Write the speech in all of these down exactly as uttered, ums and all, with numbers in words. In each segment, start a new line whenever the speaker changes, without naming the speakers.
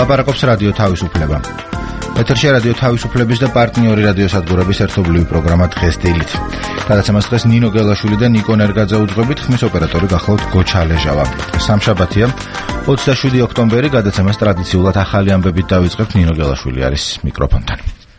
ლაპარაკობს რადიო თავისუფლება. ეთერში რადიო თავისუფლების და პარტნიორი რადიოსადგურების ერთობლივი პროგრამა დღეს დილით. გადაცემას დღეს ნინო გელაშვილი და ნიკო ნერგაძე უძღვებით, ხმის ოპერატორი გახლავთ გოჩა ლეჟავა. სამშაბათია, ოცდაშვიდი ოქტომბერი, გადაცემას ტრადიციულად ახალი ამბებით დავიწყებთ. ნინო გელაშვილი არის მიკროფონთან.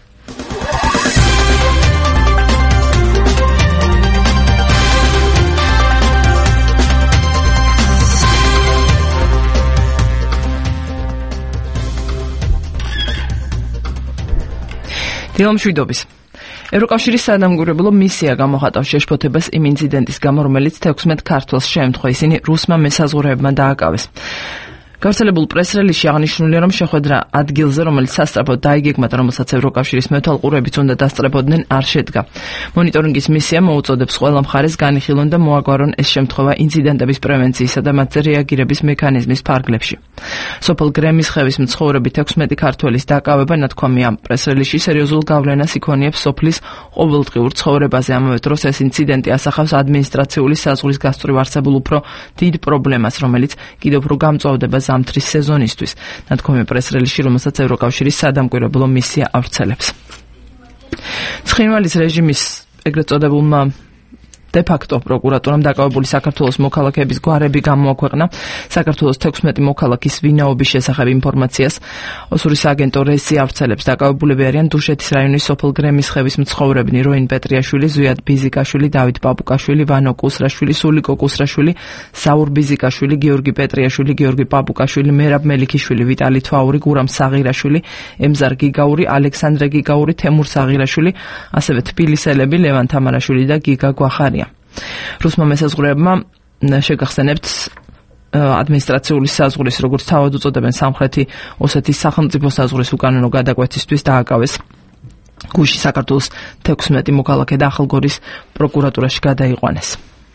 დილამშვიდობის. ევროკავშირის საადამგურებლო მისია გამოხატავს შეშფოთებას იმ ინციდენტის გამო, რომელიც თექვსმეტ ქართველს შეემთხვა, ისინი რუსმა მესაზღვრეებმა დააკავეს. გავრცელებულ პრეს-რელიზში აღნიშნულია, რომ შეხვედრა ადგილზე, რომელიც სასწრაფოდ დაიგეგმათ, რომელსაც ევროკავშირის მეთვალყურეებიც უნდა დასწრებოდნენ, არ შედგა. მონიტორინგის მისია მოუწოდებს ყველა მხარეს განიხილონ და მოაგვარონ ეს შემთხვევა ინციდენტების პრევენციისა და მათზე რეაგირების მექანიზმის ფარგლებში. სოფელ გრემისხევის მცხოვრები თექვსმეტი ქართველის დაკავება, ნათქვამია პრეს-რელიზში, სერიოზულ გავლენას იქონიებს სოფლის ყოველდღიურ ცხოვრებაზე. ამავე დროს ეს ინციდენტი ასახავს ადმინისტრაციული საზღვრის გასწვრივ არსებულ უფრო დიდ პრობლემას, რომელიც კიდევ უფრო გამწვავდება ზამთრის სეზონისთვის. ნათქვამია პრეს-რელიზში, რომელსაც ევროკავშირის საადამკვირვებლო მისია ავრცელებს. ცხინვალის რეჟიმის ეგრეთ წოდებულმა დე-ფაქტო პროკურატურამ დაკავებული საქართველოს მოქალაქეების გვარები გამოაქვეყნა საქართველოს თექვსმეტი მოქალაქის ვინაობის შესახებ ინფორმაციას. ოსურის აგენტო რესი ავრცელებს. დაკავებულები არიან დუშეთის რაიონის სოფელ გრემისხევის მცხოვრებნი როინ პეტრიაშვილი, ზვიად ბიზიკაშვილი, დავით პაპუკაშვილი, ვანო კუსრაშვილი, სულიკო კუსრაშვილი, საურ ბიზიკაშვილი, გიორგი პეტრიაშვილი, გიორგი პაპუკაშვილი, მერაბ მელიქიშვილი, ვიტალი თვაური, გურამ საღირაშვილი, ემზარ გიგაური, ალექსანდრე გიგაური, თემურ საღირაშვილი, ასევე თბილისელები ლევან თამარაშვილი და გიგა გვახარია. რუსმა მესაზღვრეებმა შეგახსენებთ ადმინისტრაციული საზღვრის, როგორც თავად უწოდებენ, სამხრეთი ოსეთის სახელმწიფო საზღვრის უკანონო გადაკვეთისთვის დააკავეს გუში საქართველოს თექვსმეტი მოქალაქე და ახალგორის პროკურატურაში გადაიყვანეს.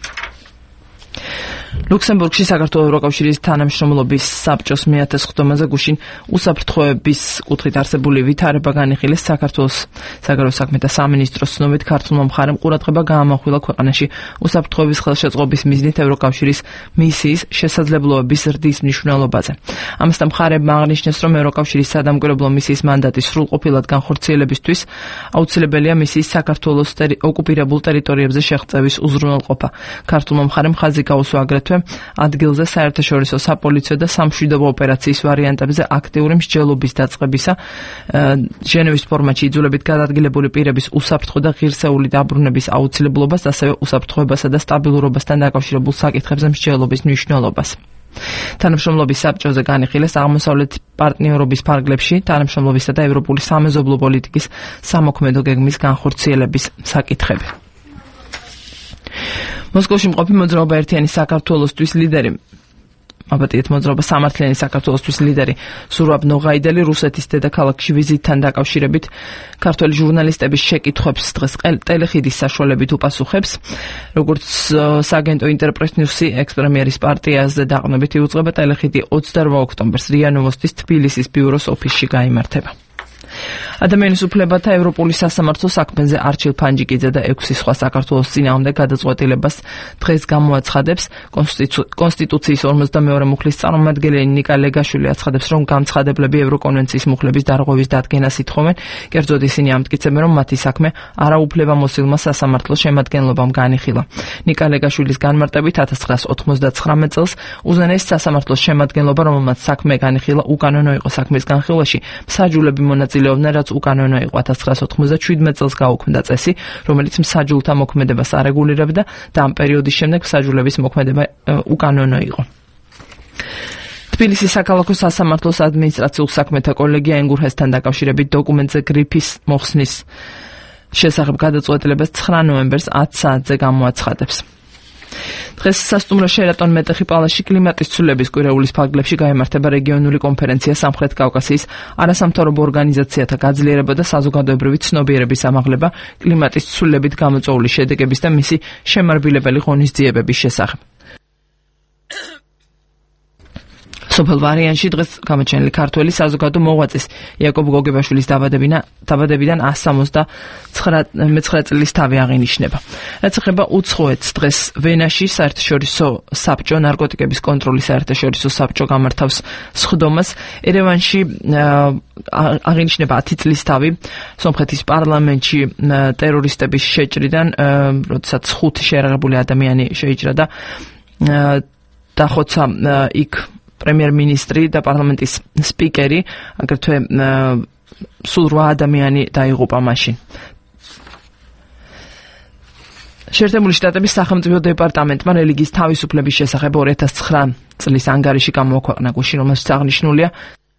ლუქსემბურგში საქართველოს ევროკავშირის თანამშრომლობის საბჭოს მეათე სხდომაზე გუშინ უსაფრთხოების კუთხით არსებული ვითარება განიხილეს. საქართველოს საგარეო საქმეთა სამინისტროს ცნობით, ქართულმა მხარემ ყურადღება გაამახვილა ქვეყანაში უსაფრთხოების ხელშეწყობის მიზნით ევროკავშირის მისიის შესაძლებლობების ზრდის მნიშვნელობაზე. ამასთან მხარებმა აღნიშნეს, რომ ევროკავშირის საადამკვირვებლო მისიის მანდატის სრულყოფილად განხორციელებისთვის აუცილებელია მისიის საქართველოს ოკუპირებულ ტერიტორიებზე შეღწევის უზრუნველყოფა. ქართულმა მხარემ ხაზი გაუსვა აგრეთვე ადგილზე საერთაშორისო საპოლიციო და სამშვიდობო ოპერაციის ვარიანტებზე აქტიური მსჯელობის დაწყებისა, ჟენევის ფორმატში იძულებით გადადგილებული პირების უსაფრთხო და ღირსეული დაბრუნების აუცილებლობას, ასევე უსაფრთხოებასა და სტაბილურობასთან დაკავშირებულ საკითხებზე მსჯელობის მნიშვნელობას. თანამშრომლობის საბჭოზე განიხილეს აღმოსავლეთ პარტნიორობის ფარგლებში თანამშრომლობისა და ევროპული სამეზობლო პოლიტიკის სამოქმედო გეგმის განხორციელების საკითხები. მოსკოვში მყოფი მოძრაობა ერთიანი საქართველოსთვის ლიდერი აბატიეთ მოძრაობა სამართლიანი საქართველოსთვის ლიდერი სურაბ ნოღაიდელი რუსეთის დედაქალაქში ვიზიტთან დაკავშირებით ქართველი ჟურნალისტების შეკითხვებს დღეს ტელეხიდის საშუალებით უპასუხებს. როგორც სააგენტო ინტერპრეს ნიუსი ექს-პრემიერის პარტიაზე დაყრდნობით იუწყება, ტელეხიდი ოცდაორ ოქტომბერს რია ნოვოსტის თბილისის ბიუროს ოფისში გაიმართება. ადამიანის უფლებათა ევროპული სასამართლო საქმეზე არჩილ ფანჯიკიძე და ექვსი სხვა საქართველოს წინააღმდეგ გადაწყვეტილებას დღეს გამოაცხადებს. კონსტიტუციის ორმოცდამეორე მუხლის წარმომადგენელი ნიკა ლეგაშვილი აცხადებს, რომ გამცხადებლები ევროკონვენციის მუხლების დარღვევის დადგენას ითხოვენ. კერძოდ ისინი ამტკიცებენ, რომ მათი საქმე არაუფლებამოსილმა სასამართლოს შემადგენლობამ განიხილა. ნიკა ლეგაშვილის განმარტებით ათას ცხრაას ოთხმოცდაცხრამეტ წელს უზენაეს სასამართლოს შემადგენლობა, რომელმაც საქმე განიხილა, უკანონო იყო. საქმის განხილვაში მსაჯულები მონაწილეობდნენ, რაც უკანონო იყო. ათას ცხრაას ოთხმოცდაშვიდმეტ წელს გაუქმდა წესი, რომელიც მსაჯულთა მოქმედებას არეგულირებდა და ამ პერიოდის შემდეგ მსაჯულების მოქმედება უკანონო იყო. თბილისის საქალაქო სასამართლოს ადმინისტრაციულ საქმეთა კოლეგია ენგურჰესთან დაკავშირებით დოკუმენტზე გრიფის მოხსნის შესახებ გადაწყვეტილებას ცხრა ნოემბერს ათ საათზე გამოაცხადებს. დღეს სასტუმრო შერატონ მეტეხი პალაში კლიმატის ცვლილების კვირეულის ფარგლებში გაიმართება რეგიონული კონფერენცია სამხრეთ კავკასიის არასამთავრობო ორგანიზაციათა გაძლიერება და საზოგადოებრივი ცნობიერების ამაღლება კლიმატის ცვლილებით გამოწვეული შედეგების და მისი შემარბილებელი ღონისძიებების შესახებ. სოფელ ვარიანში დღეს გამოჩენილი ქართველი საზოგადო მოღვაწის იაკობ გოგებაშვილის დაბადებიდან სამოცდამეცხრე წლის თავი აღინიშნება. რაც ეხება უცხოეთს, დღეს ვენაში საერთაშორისო საბჭო ნარკოტიკების კონტროლის საერთაშორისო საბჭო გამართავს სხდომას. ერევანში აღინიშნება ათი წლის თავი სომხეთის პარლამენტში ტერორისტების შეჭრიდან, როდესაც ხუთი შეიარაღებული ადამიანი შეიჭრა და დახოცა იქ პრემიერ-მინისტრი და პარლამენტის სპიკერი, აგრეთვე სულ რვა ადამიანი დაიღუპა მაშინ. შეერთებული შტატების სახელმწიფო დეპარტამენტმა რელიგიის თავისუფლების შესახებ ორი ათას ცხრა წლის ანგარიში გამოაქვეყნა გუშინ, რომელშიც აღნიშნულია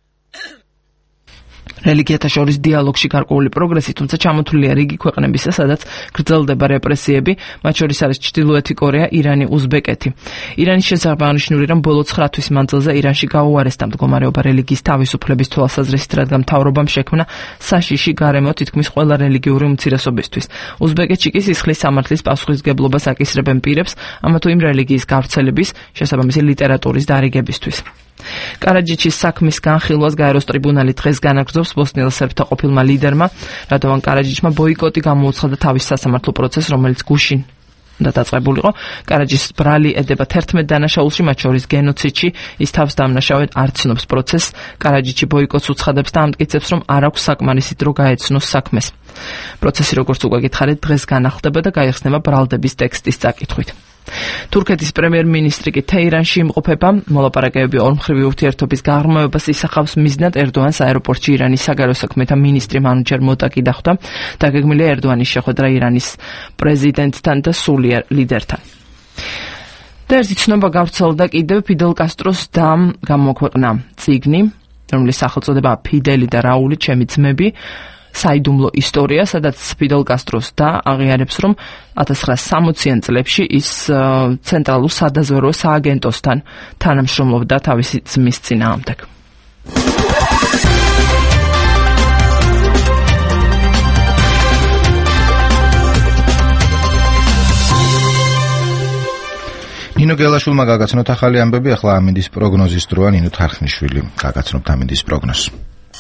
რელიგიათა შორის დიალოგში გარკვეული პროგრესი, თუმცა ჩამოთვლილია რიგი ქვეყნებისა, სადაც გრძელდება რეპრესიები, მათ შორის არის ჩრდილოეთი კორეა, ირანი, უზბეკეთი. ირანის შესახებ აღნიშნული, რომ ბოლო ცხრა თვის მანძილზე ირანში გაუარესდა მდგომარეობა რელიგიის თავისუფლების თვალსაზრისით, რადგან მთავრობამ შექმნა საშიში გარემო თითქმის ყველა რელიგიური უმცირესობისთვის. უზბეკეთში კი სისხლის სამართლის პასუხისმგებლობას აკისრებენ პირებს, ამა თუ იმ რელიგიის გავრცელების, შესაბამისი ლიტერატურის დარიგებისთვის. კარაჯიჩის საქმის განხილვას გაეროს ტრიბუნალი დღეს განაგრძობს ბოსნიელ სერბთა ყოფილმა ლიდერმა, რადგან კარაჯიჩმა ბოიკოტი გამოუცხადა თავის სასამართლო პროცესს, რომელიც გუშინ და დაწყებულიყო. კარაჯის ბრალი ედება თერთმეტ დანაშაულში, მათ შორის გენოციდში, ის თავს დამნაშავედ არ ცნობს პროცესს. კარაჯიჩი ბოიკოტს უცხადებს და ამტკიცებს, რომ არ აქვს საკმარისი დრო გაეცნოს საქმეს. პროცესი, როგორც უკვე გითხარით, დღეს განახლდება და გაიხსნება ბრალდების ტექსტის წაკითხვით. თურქეთის პრემიერ-მინისტრი კი თეირანში იმყოფება. მოლაპარაკებები ორმხრივი ურთიერთობის გაღრმავებას ისახავს მიზნად. ერდოანს აეროპორტში ირანის საგარეო საქმეთა მინისტრი მანუჩერ მოტაკი დახვდა. დაგეგმილია ერდოანის შეხვედრა ირანის პრეზიდენტთან და სულიერ ლიდერთან. და ერთი ცნობა გავრცელდა კიდევ ფიდელ კასტროს დამ გამოაქვეყნა წიგნი, რომლის სახელწოდებაა ფიდელი და რაული ჩემი ძმები. საიდუმლო ისტორია, სადაც ფიდელ კასტროს და აღიარებს, რომ ათას ცხრაასი სამოციან წლებში ის ცენტრალურ სადაზვერვო სააგენტოსთან თანამშრომლობდა თავისი ძმის წინააღმდეგ.
ნინო გელაშვილმა გაგაცნოთ ახალი ამბები, ახლა ამინდის პროგნოზის დროა. ნინო თარხნიშვილი გაგაცნობთ ამინდის პროგნოზს.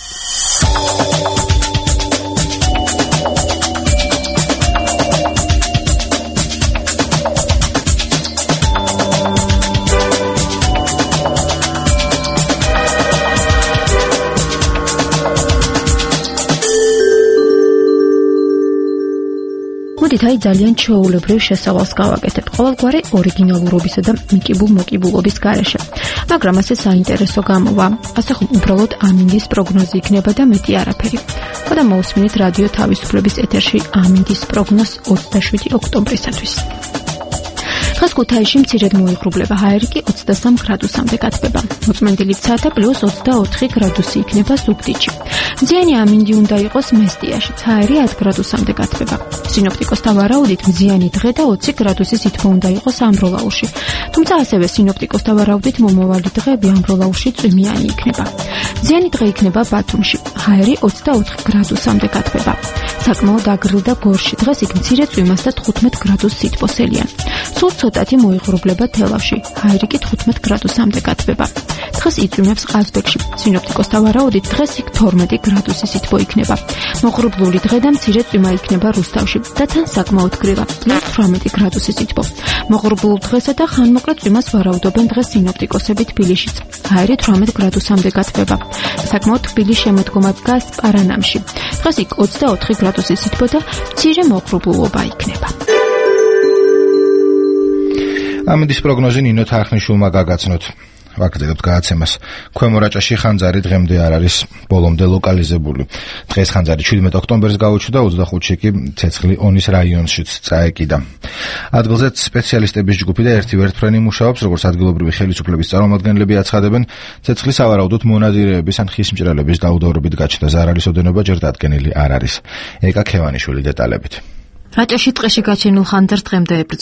მოდით აი ძალიან ჩვეულებრივ შესავალს გავაკეთებ ყოველგვარი ორიგინალურობისა და მიკიბულ-მოკიბულობის გარეშე. მაგრამ ასე საინტერესო გამოვა. ასე ხომ უბრალოდ ამინდის პროგნოზი იქნება და მეტი არაფერი. ხოდა მოусმინეთ რადიო თავისუფლების ეთერში ამინდის პროგნოზ ოცდაშვიდი ოქტომბრისათვის. დღეს ქუთაისში მცირედ მოიღრუბლება, ჰაერი კი ოცდასამ გრადუსამდე გათბება. მოწმენდილი ცა პლუს ოცდაოთხი გრადუსი იქნება ზუგდიდში. მზიანი ამინდი უნდა იყოს მესტიაში, ჰაერი ათ გრადუსამდე გათბება. სინოპტიკოსთა ვარაუდით მზიანი დღე და ოცი გრადუსი სითბო უნდა იყოს ამბროლაურში. თუმცა ასევე სინოპტიკოსთა ვარაუდით მომავალი დღეები ამბროლაურში წვიმიანი იქნება. მზიანი დღე იქნება ბათუმში, ჰაერი ოცდაოთხი გრადუსამდე გათბება. საკმაოდ აგრილ და გორში დღეს იქ მცირე წვიმას და თხუთმეტ გრადუს სითბოსელია. სულ ცოტათი მოიღრუბლება თელავში, ჰაერი კი თხუთმეტ გრადუსამდე გათბება. დღეს იწვიმებს ყაზბეგში. სინოპტიკოსთა ვარაუდით დღეს იქ თორმეტი გრადუსი სითბო იქნება. მოღრუბლული დღე და მცირე წვიმა იქნება რუსთავში და თან საკმაოდ გრილა, პლუს თვრამეტი გრადუსი სითბო. მოღრუბლულ დღესა და ხანმოკლე წვიმას ვარაუდობენ დღეს სინოპტიკოსები თბილისშიც. ჰაერი თვრამეტ გრადუსამდე გათბება. საკმაოდ თბილი შემოდგომა დგას პარანამში. დღეს იქ ოცდაოთხი გრადუსი სითბო და მცირე მოღრუბლულობა იქნება.
ამინდის პროგნოზი ნინო თარხნიშვილმა გაგაცნოთ. ვაგრძელებთ გადაცემას. ქვემო რაჭაში ხანძარი დღემდე არ არის ბოლომდე ლოკალიზებული. დღეს ხანძარი შვიდმეტ ოქტომბერს გაუჩნდა, ოცდახუთში კი ცეცხლი ონის რაიონშიც წაეკიდა. ადგილზე სპეციალისტების ჯგუფი და ერთი ვერტფრენი მუშაობს, როგორც ადგილობრივი ხელისუფლების წარმომადგენლები აცხადებენ, ცეცხლის სავარაუდოდ მონადირეების ან ხის მჭრელების დაუდევრობით გაჩნდა ზარალის ოდენობა ჯერ დადგენილი არ არის. ეკა ქევანიშვილი დეტალებით.
რაჭაში ტყეში გაჩენილ ხანძარს დღემდე ებრძვიან.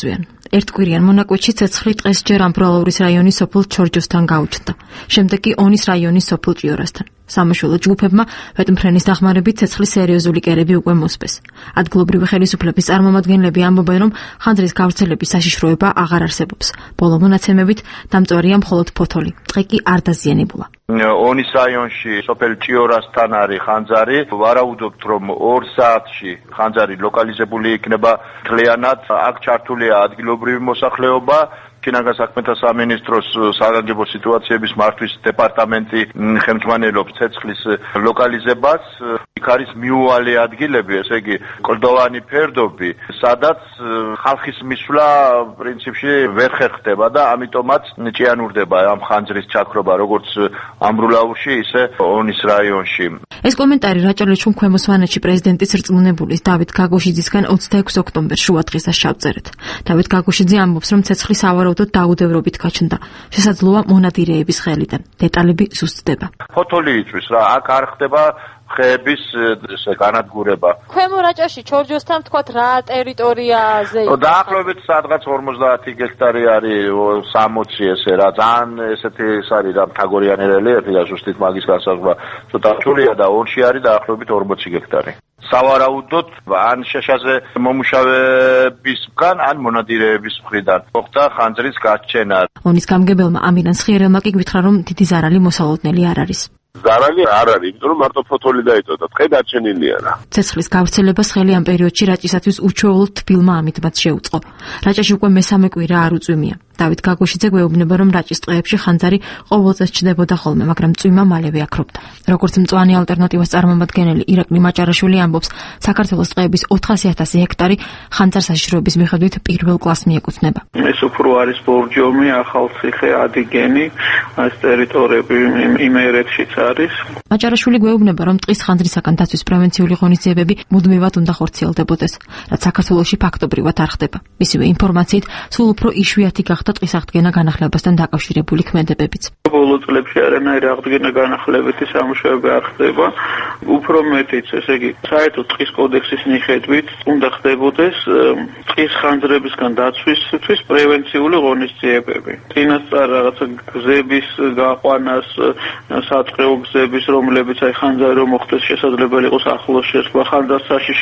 ერთკვირიან მონაკვეთში ცეცხლი დღეს ჯერ ამბროლაურის რაიონის სოფელ ჩორჯოსთან გაუჩნდა. შემდეგ კი ონის რაიონის სოფელ ჭიორასთან. სამაშველო ჯგუფებმა ვეტმფრენის დახმარებით ცეცხლის სერიოზული კერები უკვე მოსპეს. ადგილობრივი ხელისუფლების წარმომადგენლები ამბობენ, რომ ხანძრის გავრცელების საშიშროება აღარ არსებობს. ბოლო მონაცემებით დამწვარია მხოლოდ ფოთოლი. ტყე კი არ დაზიანებულა.
ონის რაიონში სოფელ ჭიორასთან არის ხანძარი. ვარაუდობთ, რომ ორ საათში ხანძარი ლოკალიზებული იქნება მთლიანად. აქ ჩართულია ადგილობრივი მოსახლეობა. შინაგან საქმეთა სამინისტროს საგანგებო სიტუაციების მართვის დეპარტამენტი ხელმძღვანელობს ცეცხლის ლოკალიზებას. იქ არის მიუვალი ადგილები, ესე იგი კლდოვანი ფერდობი, სადაც ხალხის მისვლა პრინციპში ვერ ხერხდება და ამიტომაც ჭიანურდება ამ ხანძრის ჩაქრობა როგორც ამბროლაურში, ისე ონის რაიონში.
ეს კომენტარი რაჭა-ლეჩხუმ ქვემო სვანეთში პრეზიდენტის რწმუნებულის დავით გაგოშიძისგან ოცდაექვსი ოქტომბერს შუადღისას შევწერეთ. დავით გაგოშიძე ამბობს, რომ ცეცხლი სავარაუდოდ დაუდევრობით გაჩნდა. შესაძლოა მონადირეების ხელიდან. დეტალები ზუსტდება.
ფოთოლი იწვის რა, აქ არ ხდება ხეების განადგურება.
ქვემო რაჭაში ჩორჯოსთან თქვათ რა ტერიტორიაზე?
დაახლოებით სადღაც ორმოცდაათი გექტარი არის სამოცი ესე რა, ძალიან ესეთი ეს არის რა მთაგორიანი რელიეფი და ზუსტით მაგის განსაზღვრა ცოტა რთულია და ორში არის დაახლოებით ორმოცი გექტარი. სავარაუდოდ ან შეშაზე მომუშავებისგან, ან მონადირეების მხრიდან მოხდა ხანძრის გაჩენა.
ონის გამგებელმა ამირან სხიერელმა კი გითხრა, რომ დიდი ზარალი მოსალოდნელი არ არის.
ზარალი არ არის, იმიტომ რომ მარტო ფოთოლი დაიწოდა, ტყე დარჩენილია რა.
ცეცხლის გავრცელებას ხელი ამ პერიოდში რაჭისათვის უჩვეულოდ თბილმა ამიტომაც შეუწყო. რაჭაში უკვე მესამე კვირა არ უწვიმია. დავით გაგოშიძე გვეუბნება, რომ რაჭის ტყეებში ხანძარი ყოველწელს ჩნდებოდა ხოლმე, მაგრამ წვიმა მალევე აქრობდა. როგორც მწვანე ალტერნატივას წარმომადგენელი ირაკლი მაჭარაშვილი ამბობს, საქართველოს ტყეების ოთხასი ათასი ჰექტარი ხანძარ საშიშროების მიხედვით პირველ კლასს მიეკუთვნება.
ეს უფრო არის ბორჯომი, ახალციხე, ადიგენი, ეს ტერიტორიები იმერეთშიც არის.
მაჭარაშვილი გვეუბნება, რომ ტყის ხანძრისაგან დაცვის პრევენციული ღონისძიებები მუდმივად უნდა ხორციელდებოდეს, რაც საქართველოში ფაქტობრივად არ ხდება. მისივე ინფორმაციით, სულ უფრო იშვიათი გახდა ტყის აღდგენა განახლებასთან დაკავშირებული ქმედებებიც.
ბოლო წლებში არანაირი აღდგენა განახლებითი სამუშაოები არ ხდება. უფრო მეტიც, ესე იგი, საერთოდ ტყის კოდექსის მიხედვით უნდა ხდებოდეს ტყის ხანძრებისგან დაცვისთვის პრევენციული ღონისძიებები. წინასწარ რაღაცა გზების გაყვანას, სატყეო გზების, რომლებიც აი ხანძარი რომ მოხდეს შესაძლებელი იყოს ახლოს შესვლა, ხანძარ საშიშ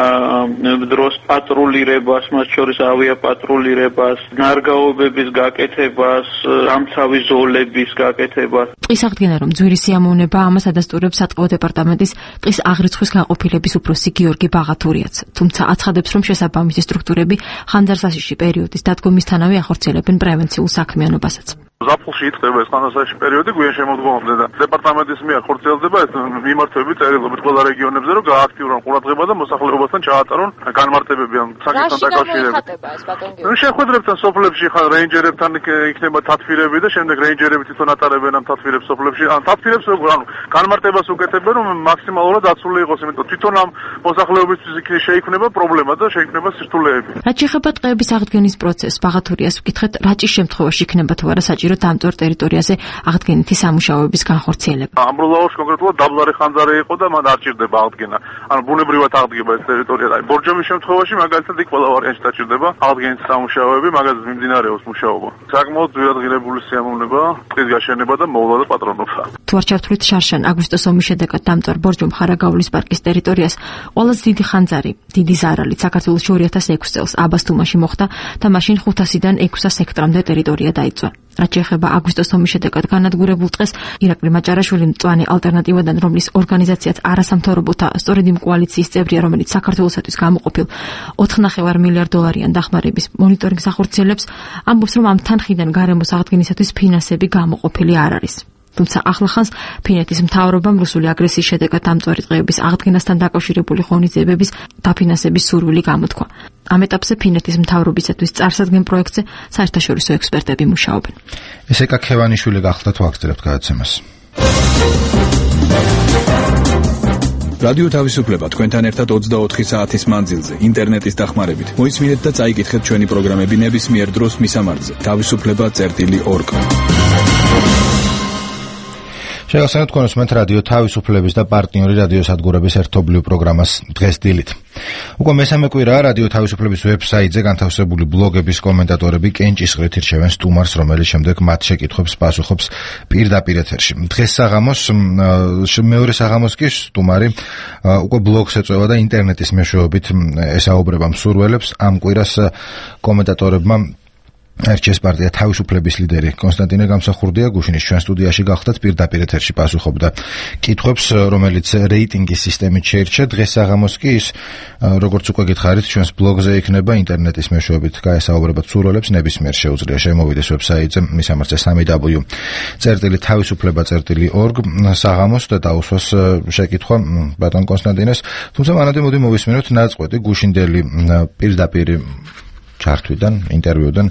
დროს პატრულირებას, მათ შორის ავიაპატრულირებას, ნარგაობების გაკეთებას, ამცავი ზოლების გაკეთებას.
ტყის აღდგენა რომ ძვირი სიამოვნება, ამას ადასტურებს სატყეო დეპარტამენტის ტყის აღრიცხვის განყოფილების უფროსი გიორგი ბაღათურიაც. თუმცა აცხადებს, რომ შესაბამისი სტრუქტურები ხანძარსაშიში პერიოდის დადგომისთანავე ახორციელებენ პრევენციულ საქმიანობასაც.
ზაფხულში იწყება ეს ხანძარსაშიში პერიოდი გვიან შემოდგომამდე და დეპარტამენტის მიერ ხორციელდება ეს მიმართვები წერილობით ყველა რეგიონებზე, რომ გააქტიურონ ყურადღება და მოსახლეობასთან ჩაატარონ განმარტებები ამ საკითხთან დაკავშირებით. შეხვედრებთან სოფლებში ხარ რეინჯერებთან იქნება თათბირები და შემდეგ რეინჯერები თვითონ ატარებენ ამ თათბირებს სოფლებში. ან თათბირებს ანუ განმარტებას უკეთებენ, რომ მაქსიმალურად დაცული იყოს, იმიტომ თვითონ ამ მოსახლეობისთვის იქნება შეიქმნება პრობლემა და შეიქმნება სირთულეები.
რაც შეეხება ტყეების აღდგენის პროცესს, ბაღათურიას ვკითხეთ, რაჭის შემთხვევაში იქნება თუ არა საჭირო დამწვარ ტერიტორიაზე აღდგენითი სამუშაოების განხორციელება.
ამბროლაურში კონკრეტულად დაბლარი ხანძარი იყო და მან არ ჭირდება აღდგენა. ანუ ბუნებრივად აღდგება ეს ტერიტორია. აი ბორჯომის შემთხვევაში მაგალითად იქ ყველა ვარიანტი დაჭირდება აღდგენითი სამუშაოები, მაგალითად მიმდინარეობს მუშაობა. საკმაოდ ძვირადღირებული სიამოვნება, ტყის გაშენება და მოვლა და პატრონობა.
თუ არ ჩართვლით შარშან აგვისტოს ომის შედეგად დამწვარ ბორჯომ ხარაგაულის პარკის ტერიტორიას ყველაზე დიდი ხანძარი, დიდი ზარალი საქართველოში ორი ათას ექვსი წელს აბასთუმაში მოხდა და მაშინ ხუთასიდან ექვსას ჰექტრამდე ტერიტორია დაიწვა. რაც შეეხება აგვისტოს ომის შედეგად განადგურებულ ტყეს, ირაკლი მაჭარაშვილი მწვანე ალტერნატივიდან, რომლის ორგანიზაციაც არასამთავრობოთა სწორედ იმ კოალიციის წევრია, რომელიც საქართველოსათვის გამოყოფილ ოთხ ნახევარ მილიარდ დოლარიან დახმარების მონიტორინგს ახორციელებს, ამბობს, რომ ამ თანხიდან გარემოს აღდგენისათვის ფინანსები გამოყოფილი არ არის. თუმცა ახლახანს ფინეთის მთავრობამ რუსული აგრესიის შედეგად დამწვარი ტყეების აღდგენასთან დაკავშირებული ღონისძიებების დაფინანსების სურვილი გამოთქვა. ამ ეტაპზე ფინეთის მთავრობისათვის წარსადგენ პროექტზე საერთაშორისო ექსპერტები მუშაობენ.
ესეკა ქევანიშვილი გახლდათ ვაგრძელებთ გადაცემას.
რადიო თავისუფლება თქვენთან ერთად ოცდაოთხი საათის მანძილზე ინტერნეტის დახმარებით. მოისმინეთ და წაიკითხეთ ჩვენი პროგრამები ნებისმიერ დროს მისამართზე თავისუფლება წერტილი ორ.
შეგახსენებთ თქვენ უსმენთ რადიო თავისუფლების და პარტნიორი რადიოსადგურების ერთობლივ პროგრამას დღეს დილით. უკვე მესამე კვირაა რადიო თავისუფლების ვებსაიტზე განთავსებული ბლოგების კომენტატორები კენჭისყრით ირჩევენ სტუმარს, რომელიც შემდეგ მათ შეკითხვებს პასუხობს პირდაპირ ეთერში. დღეს საღამოს მეორე საღამოს კი სტუმარი უკვე ბლოგს ეწევა და ინტერნეტის მეშვეობით ესაუბრება მსურველებს. ამ კვირას კომენტატორებმა ერჩეს პარტია თავისუფლების ლიდერი კონსტანტინე გამსახურდია გუშინის ჩვენ სტუდიაში გახლდათ პირდაპირ ეთერში პასუხობდა კითხვებს, რომელიც რეიტინგის სისტემით შეირჩა. დღეს საღამოს კი ის, როგორც უკვე გითხარით, ჩვენს ბლოგზე იქნება ინტერნეტის მეშვეობით გაესაუბრებათ მსურველებს, ნებისმიერ შეუძლია შემოვიდეს ვებსაიტზე მის ამარხზე სამი დაბლიუ წერტილი თავისუფლება წერტილი ორგ საღამოს და დაუსვას შეკითხვა ბატონ კონსტანტინეს. თუმცა მანამდე მოდი მოვისმინოთ ნაწყვეტი გუშინდელი პირდაპირ ჩართვიდან, ინტერვიუდან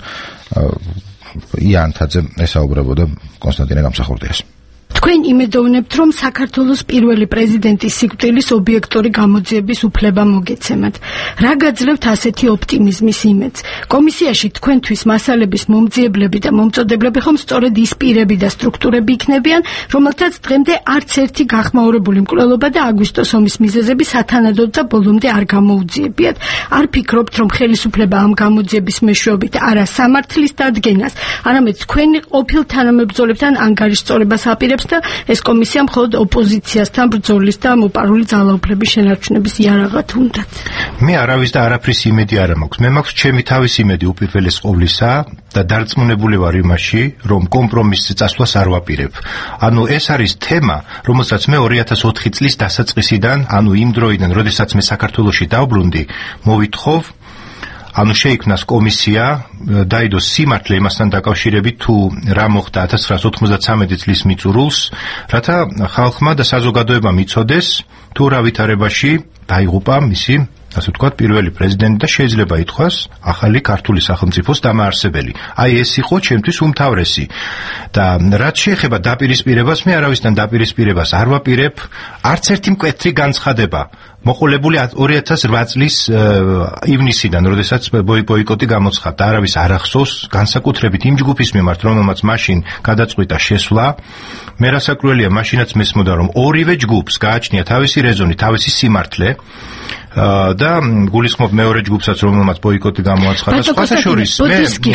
იანთაძე ესაუბრებოდა კონსტანტინე გამსახურდიას.
თქვენ იმედოვნებთ, რომ საქართველოს პირველი პრეზიდენტის სიკვდილის ობიექტური გამოძიების უფლება მოგეცემათ. რა გაძლევთ ასეთი ოპტიმიზმის იმედს? კომისიაში თქვენთვის მასალების მომძიებლები და მომწოდებლები ხომ სწორედ ის პირები და სტრუქტურები იქნებიან, რომელთაც დღემდე არც ერთი გახმაურებული მკვლელობა და აგვისტოს ომის მიზეზები სათანადოდ და ბოლომდე არ გამოუძიებიათ. არ ფიქრობთ, რომ ხელისუფლება ამ გამოძიების მეშვეობით არა სამართლის დადგენას, არამედ თქვენი ყოფილ თანამებრძოლებთან ანგარიშწორებას აპირებს და ეს კომისია მხოლოდ ოპოზიციასთან ბრძოლის და მოპარული ძალაუფლების შენარჩუნების იარაღად უნდათ.
მე არავის და არაფრის იმედი არ მაქვს. მე მაქვს ჩემი თავის იმედი უპირველეს ყოვლისა და დარწმუნებული ვარ იმაში, რომ კომპრომისზე წასვლას არ ვაპირებ. ანუ ეს არის თემა, რომელსაც მე ორი ათას ოთხი წლის დასაწყისიდან, ანუ იმ დროიდან, როდესაც მე საქართველოში დავბრუნდი, მოვითხოვ ანუ შეიქმნას კომისია, დაიდოს სიმართლე იმასთან დაკავშირებით თუ რა მოხდა ათას ცხრაასი ოთხმოცდათსამეტი წლის მიწურულს, რათა ხალხმა და საზოგადოებამ იცოდეს თუ რა ვითარებაში დაიღუპა მისი, ასე ვთქვათ, პირველი პრეზიდენტი და შეიძლება ითქვას ახალი ქართული სახელმწიფოს დამაარსებელი. აი ეს იყო ჩემთვის უმთავრესი. და რაც შეეხება დაპირისპირებას, მე არავისთან დაპირისპირებას არ ვაპირებ, არც ერთი მკვეთრი განცხადება მოყოლებული ორი ათას რვა წლის ივნისიდან, როდესაც ბოიკოტი გამოცხადდა, არავის არ ახსოვს, განსაკუთრებით იმ ჯგუფის მიმართ, რომელმაც მაშინ გადაწყვიტა შესვლა. მე რასაკვირველია, მაშინაც მესმოდა, რომ ორივე ჯგუფს გააჩნია თავისი რეზონი, თავისი სიმართლე და გულისხმობ მეორე ჯგუფსაც, რომელმაც ბოიკოტი გამოაცხადა. სხვათა შორის მე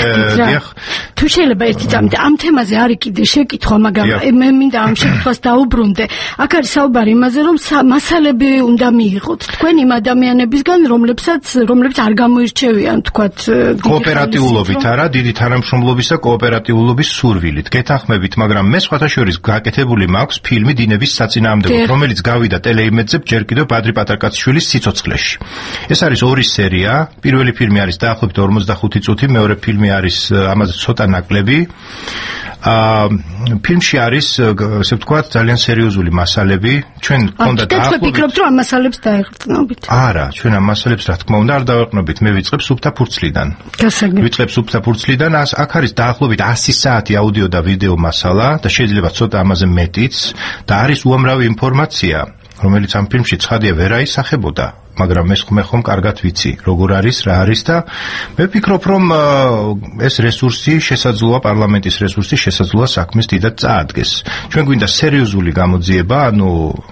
თუ შეიძლება ერთი წამით ამ თემაზე არის კიდე შეკითხვა, მაგრამ მე მინდა ამ შეკითხვას დაუბრუნდე. აქ არის საუბარი იმაზე, რომ მასალები უნდა მიიღოთ თქვენ იმ ადამიანებისგან, რომლებსაც რომლებიც არ გამოირჩევიან, თქვათ,
კოოპერატიულობით არა, დიდი თანამშრომლობის და კოოპერატიულობის სურვილით. გეთანხმებით, მაგრამ მე სხვათა შორის გაკეთებული მაქვს ფილმი დინების საწინააღმდეგოდ, რომელიც გავიდა ტელეიმედზე ჯერ კიდევ ბადრი პატარკაციშვილის სიცოცხლეში. ეს არის ორი სერია. პირველი ფილმი არის დაახლოებით ორმოცდახუთი წუთი, მეორე ფილმი არის ამაზე ცოტა ნაკლები. აა ფილმში არის, ასე ვთქვათ, ძალიან სერიოზული მასალები. ჩვენ გქონდა
დაახლოებით. თქვენ ფიქრობთ, რომ ამ მასალებს დაეღრწნობით?
არა, ჩვენ ამ მასალებს რა თქმა უნდა არ დავეყრდნობით. მე ვიწყებ სუფთა ფურცლიდან.
გასაგები.
ვიწყებ სუფთა ფურცლიდან, აქ არის დაახლოებით ასი საათი აუდიო და ვიდეო მასალა და შეიძლება ცოტა ამაზე მეტიც და არის უამრავი ინფორმაცია, რომელიც ამ ფილმში ცხადია ვერ აისახებოდა, მაგრამ ეს ხმე ხომ კარგად ვიცი, როგორ არის, რა არის და მე ვფიქრობ, რომ ეს რესურსი შესაძლოა, პარლამენტის რესურსი შესაძლოა საქმეს დიდად წაადგეს. ჩვენ გვინდა სერიოზული გამოძიება, ანუ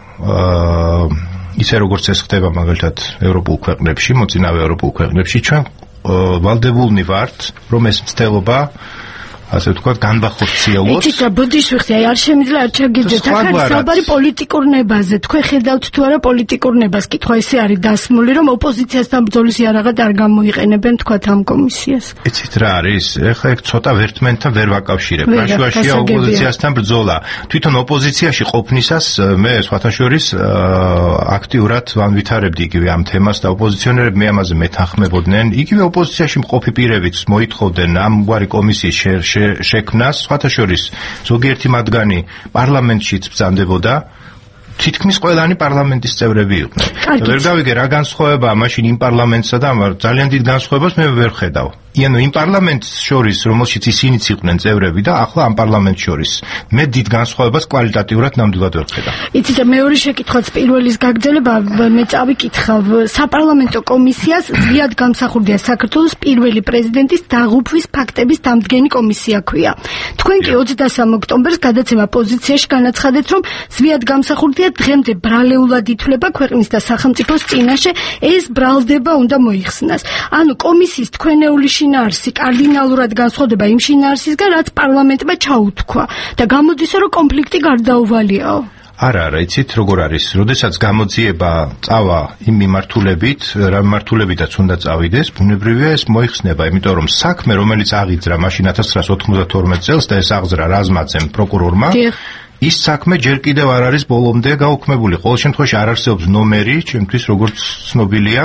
აა ისე როგორც ეს ხდება მაგალითად ევროპულ ქვეყნებში, მოწინავე ევროპულ ქვეყნებში, ჩვენ ვალდებულნი ვართ, რომ ეს მცდელობა ასე ვთქვათ, განვახორციელოს.
იცით რა, ბოდიშ ვიხდი, აი არ შემიძლია არ ჩაგიძებთ. აქ არის საუბარი პოლიტიკურ ნებაზე. თქვენ ხედავთ თუ არა პოლიტიკურ ნებას? კითხვა ესე არის დასმული, რომ ოპოზიციასთან ბრძოლის იარაღად არ გამოიყენებენ, თქვათ, ამ კომისიას.
იცით რა არის? ეხლა ეგ ცოტა ვერთმენთან ვერ ვაკავშირებ. ნაშუაშია ოპოზიციასთან ბრძოლა. თვითონ ოპოზიციაში ყოფნისას მე სხვათა შორის აქტიურად ვანვითარებდი იგივე ამ თემას და ოპოზიციონერები მე ამაზე მეთანხმებოდნენ. იგივე ოპოზიციაში მყოფი პირებიც მოითხოვდნენ ამგვარი კომისიის შექმნას, სხვათა შორის ზოგიერთი მათგანი პარლამენტშიც ბრძანდებოდა, თითქმის ყველანი პარლამენტის წევრები იყვნენ. ვერ გავიგე რა განსხვავებაა მაშინ იმ პარლამენტსა და ამ ძალიან დიდ განსხვავებას მე ვერ ხედავ. იანო იმ პარლამენტს შორის, რომელშიც ისინიც იყვნენ წევრები და ახლა ამ პარლამენტს შორის მე დიდ განსხვავებას კვალიტატიურად ნამდვილად ვერ ხედავ.
იცით, მეორე შეკითხვაც პირველის გაგრძელება მე წავიკითხავ. საპარლამენტო კომისიას ზიად გამსახურდია საქართველოს პირველი პრეზიდენტის დაღუპვის ფაქტების დამდგენი კომისია ქვია. თქვენ კი ოცდასამ ოქტომბერს გადაცემა პოზიციაში განაცხადეთ, რომ ზიად გამსახურდია დღემდე ბრალეულად ითვლება ქვეყნის და სახელმწიფოს წინაშე, ეს ბრალდება უნდა მოიხსნას. ანუ კომისიის თქვენეული შინაარსი კარდინალურად განსხვავდება იმ შინაარსისგან, რაც პარლამენტმა ჩაუთქვა და გამოდის, რომ კონფლიქტი გარდაუვალიაო.
არა, არა, იცით როგორ არის, როდესაც გამოძიება წავა იმ მიმართულებით, რა მიმართულებითაც უნდა წავიდეს, ბუნებრივია ეს მოიხსნება, იმიტომ რომ საქმე, რომელიც აღიძრა მაშინ ათას ცხრაას ოთხმოცდათორმეტ წელს და ეს აღძრა რაზმაძემ პროკურორმა, ის საქმე ჯერ კიდევ არ არის ბოლომდე გაუქმებული. ყოველ შემთხვევაში არ არსებობს ნომერი, ჩემთვის როგორც ცნობილია,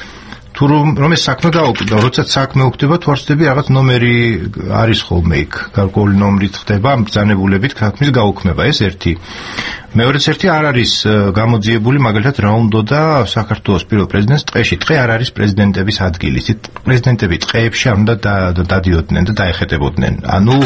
თუ რომ ეს საქმე გაუქმდა, როდესაც საქმე უხდება, თუ არ ვცდები, რაღაც ნომერი არის ხოლმე იქ, გარკვეული ნომრით ხდება ბრძანებულებით საქმის გაუქმება, ეს ერთი. მეორეც ერთი არ არის გამოძიებული, მაგალითად რა უნდოდა საქართველოს პირველ პრეზიდენტს ტყეში. ტყე არ არის პრეზიდენტების ადგილი. პრეზიდენტები ტყეებში არ უნდა დადიოდნენ და დაეხეტებოდნენ. ანუ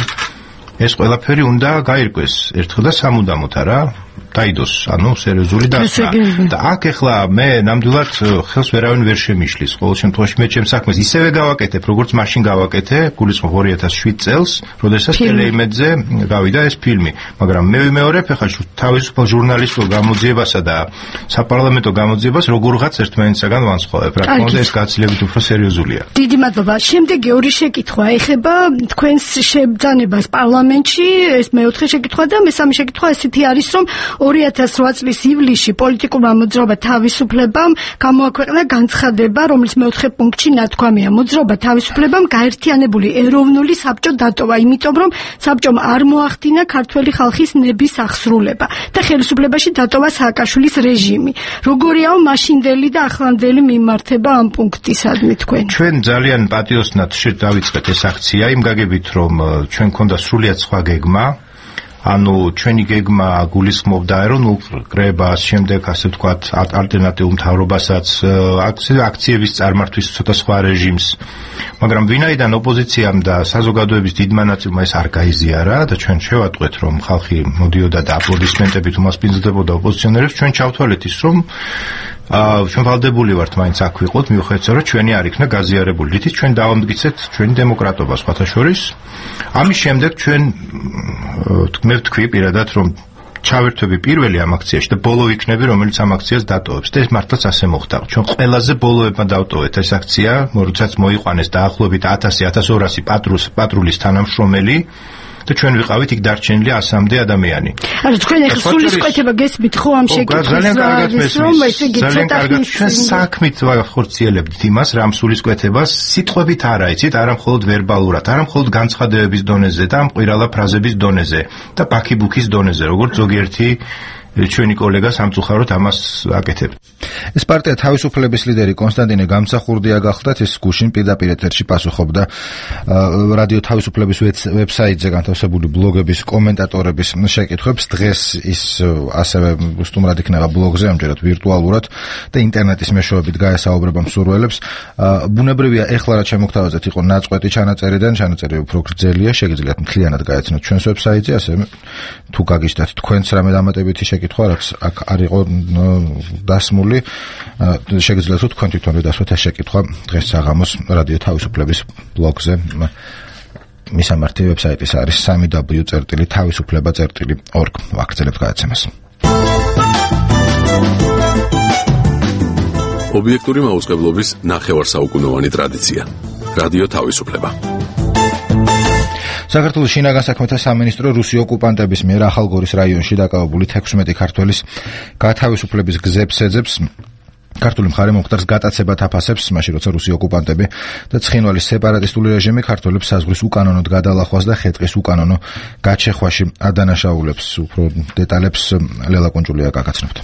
ეს ყველაფერი უნდა გაირკვეს ერთხელ და სამუდამოდ არა დაიდოს, ანუ სერიოზული დასმა. და აქ ახლა მე ნამდვილად ხელს ვერავინ ვერ შემიშლის. ყოველ შემთხვევაში მე ჩემს საქმეს ისევე გავაკეთებ, როგორც მაშინ გავაკეთე, გულისხმობ ორი ათას შვიდ წელს, როდესაც ტელეიმედზე გავიდა ეს ფილმი. მაგრამ მე ვიმეორებ ახლა თავისუფალ ჟურნალისტურ გამოძიებასა და საპარლამენტო გამოძიებას როგორღაც ერთმანეთისაგან ვანსხვავებ. რა თქმა უნდა, ეს გაცილებით უფრო სერიოზულია.
დიდი მადლობა. შემდეგი ორი შეკითხვა ეხება თქვენს შებრძანებას პარლამენტში, ეს მეოთხე შეკითხვა და მესამე შეკითხვა ესეთი არის, რომ ორი ათას რვა წლის ივლისში პოლიტიკურმა მოძრაობა თავისუფლებამ გამოაქვეყნა განცხადება, რომლის მეოთხე პუნქტში ნათქვამია: მოძრაობა თავისუფლებამ გაერთიანებული ეროვნული საბჭო დატოვა, იმიტომ რომ საბჭომ არ მოახდინა ქართველი ხალხის ნების აღსრულება და ხელისუფლებაში დატოვა სააკაშვილის რეჟიმი. როგორიაო მაშინდელი და ახლანდელი მიმართება ამ პუნქტისადმი თქვენ?
ჩვენ ძალიან პატიოსნად შევავიწყეთ ეს აქცია, იმ გაგებით, რომ ჩვენ გქონდა სრულიად სხვა გეგმა. ანუ ჩვენი გეგმა გულისხმობდა ეროვნულ კრებას, შემდეგ ასე ვთქვათ ალტერნატიულ მთავრობასაც, აქციების წარმართვის ცოტა სხვა რეჟიმს. მაგრამ ვინაიდან ოპოზიციამ და საზოგადოების დიდმა ნაწილმა ეს არ გაიზიარა და ჩვენ შევატყვეთ, რომ ხალხი მოდიოდა და აპლოდისმენტებით უმასპინძლდებოდა ოპოზიციონერებს, ჩვენ ჩავთვალეთ ის, რომ აა ჩვენ ვალდებული ვართ მაინც აქ ვიყოთ, მიუხედავად რომ ჩვენი არ იქნა გაზიარებული. რითიც ჩვენ დავამტკიცეთ ჩვენი დემოკრატობა სხვათა შორის. ამის შემდეგ ჩვენ მე ვთქვი პირადად, რომ ჩავერთვები პირველი ამ აქციაში და ბოლო ვიქნები, რომელიც ამ აქციას დატოვებს. და ეს მართლაც ასე მოხდა. ჩვენ ყველაზე ბოლოებმა დავტოვეთ ეს აქცია, როდესაც მოიყვანეს დაახლოებით ათასი ათას ორასი პატრულის თანამშრომელი და ჩვენ ვიყავით იქ დარჩენილი ასამდე ადამიანი.
არა, თქვენ ახლა სულისკვეთება გესმით ხო ამ შეკითხვის?
ძალიან კარგად მესმის. ძალიან კარგად ჩვენ საქმით ვახორციელებთ იმას, რამ სულისკვეთებას სიტყვებით არა, იცით, არა მხოლოდ ვერბალურად, არა მხოლოდ განცხადებების დონეზე და მყირალა ფრაზების დონეზე და ბაქიბუქის დონეზე, როგორც ზოგიერთი ჩვენი კოლეგა სამწუხაროდ ამას აკეთებს.
ეს პარტია თავისუფლების ლიდერი კონსტანტინე გამსახურდია გახლდათ, ეს გუშინ პირდაპირ ეთერში პასუხობდა რადიო თავისუფლების ვებსაიტზე განთავსებული ბლოგების კომენტატორების შეკითხვებს. დღეს ის ასევე სტუმრად იქნება ბლოგზე, ამჯერად ვირტუალურად და ინტერნეტის მეშვეობით გაესაუბრება მსურველებს. ბუნებრივია, ეხლა რა შემოგთავაზეთ იყო ნაწყვეტი ჩანაწერიდან, ჩანაწერი უფრო გრძელია, შეგიძლიათ მთლიანად გაეცნოთ ჩვენს ვებსაიტზე, ასევე თუ გაგიჟდათ თქვენც რამე დამატებითი შეკითხვა, რაც აქ არ იყო დასმული, შეგიძლიათ თქვენ თვითონ დასვათ ეს შეკითხვა დღეს საღამოს რადიო თავისუფლების ბლოგზე. მისამართი ვებსაიტის არის სამი დაბლიუ წერტილი თავისუფლება წერტილი ორგ. ვაგრძელებთ გადაცემას.
ობიექტური მაუწყებლობის ნახევარსაუკუნოვანი ტრადიცია. რადიო თავისუფლება.
საქართველოს შინაგან საქმეთა სამინისტრო რუსი ოკუპანტების მიერ ახალგორის რაიონში დაკავებული თექვსმეტი ქართველის გათავისუფლების გზებს ეძებს. ქართული მხარე მომხდარს გატაცებად აფასებს, მაშინ როცა რუსი ოკუპანტები და ცხინვალის სეპარატისტული რეჟიმი ქართველებს საზღვრის უკანონოდ გადალახვას და ხე-ტყის უკანონო გაჩეხვაში ადანაშაულებს. უფრო დეტალებს ლელა კუნჭულია გაგაცნობთ.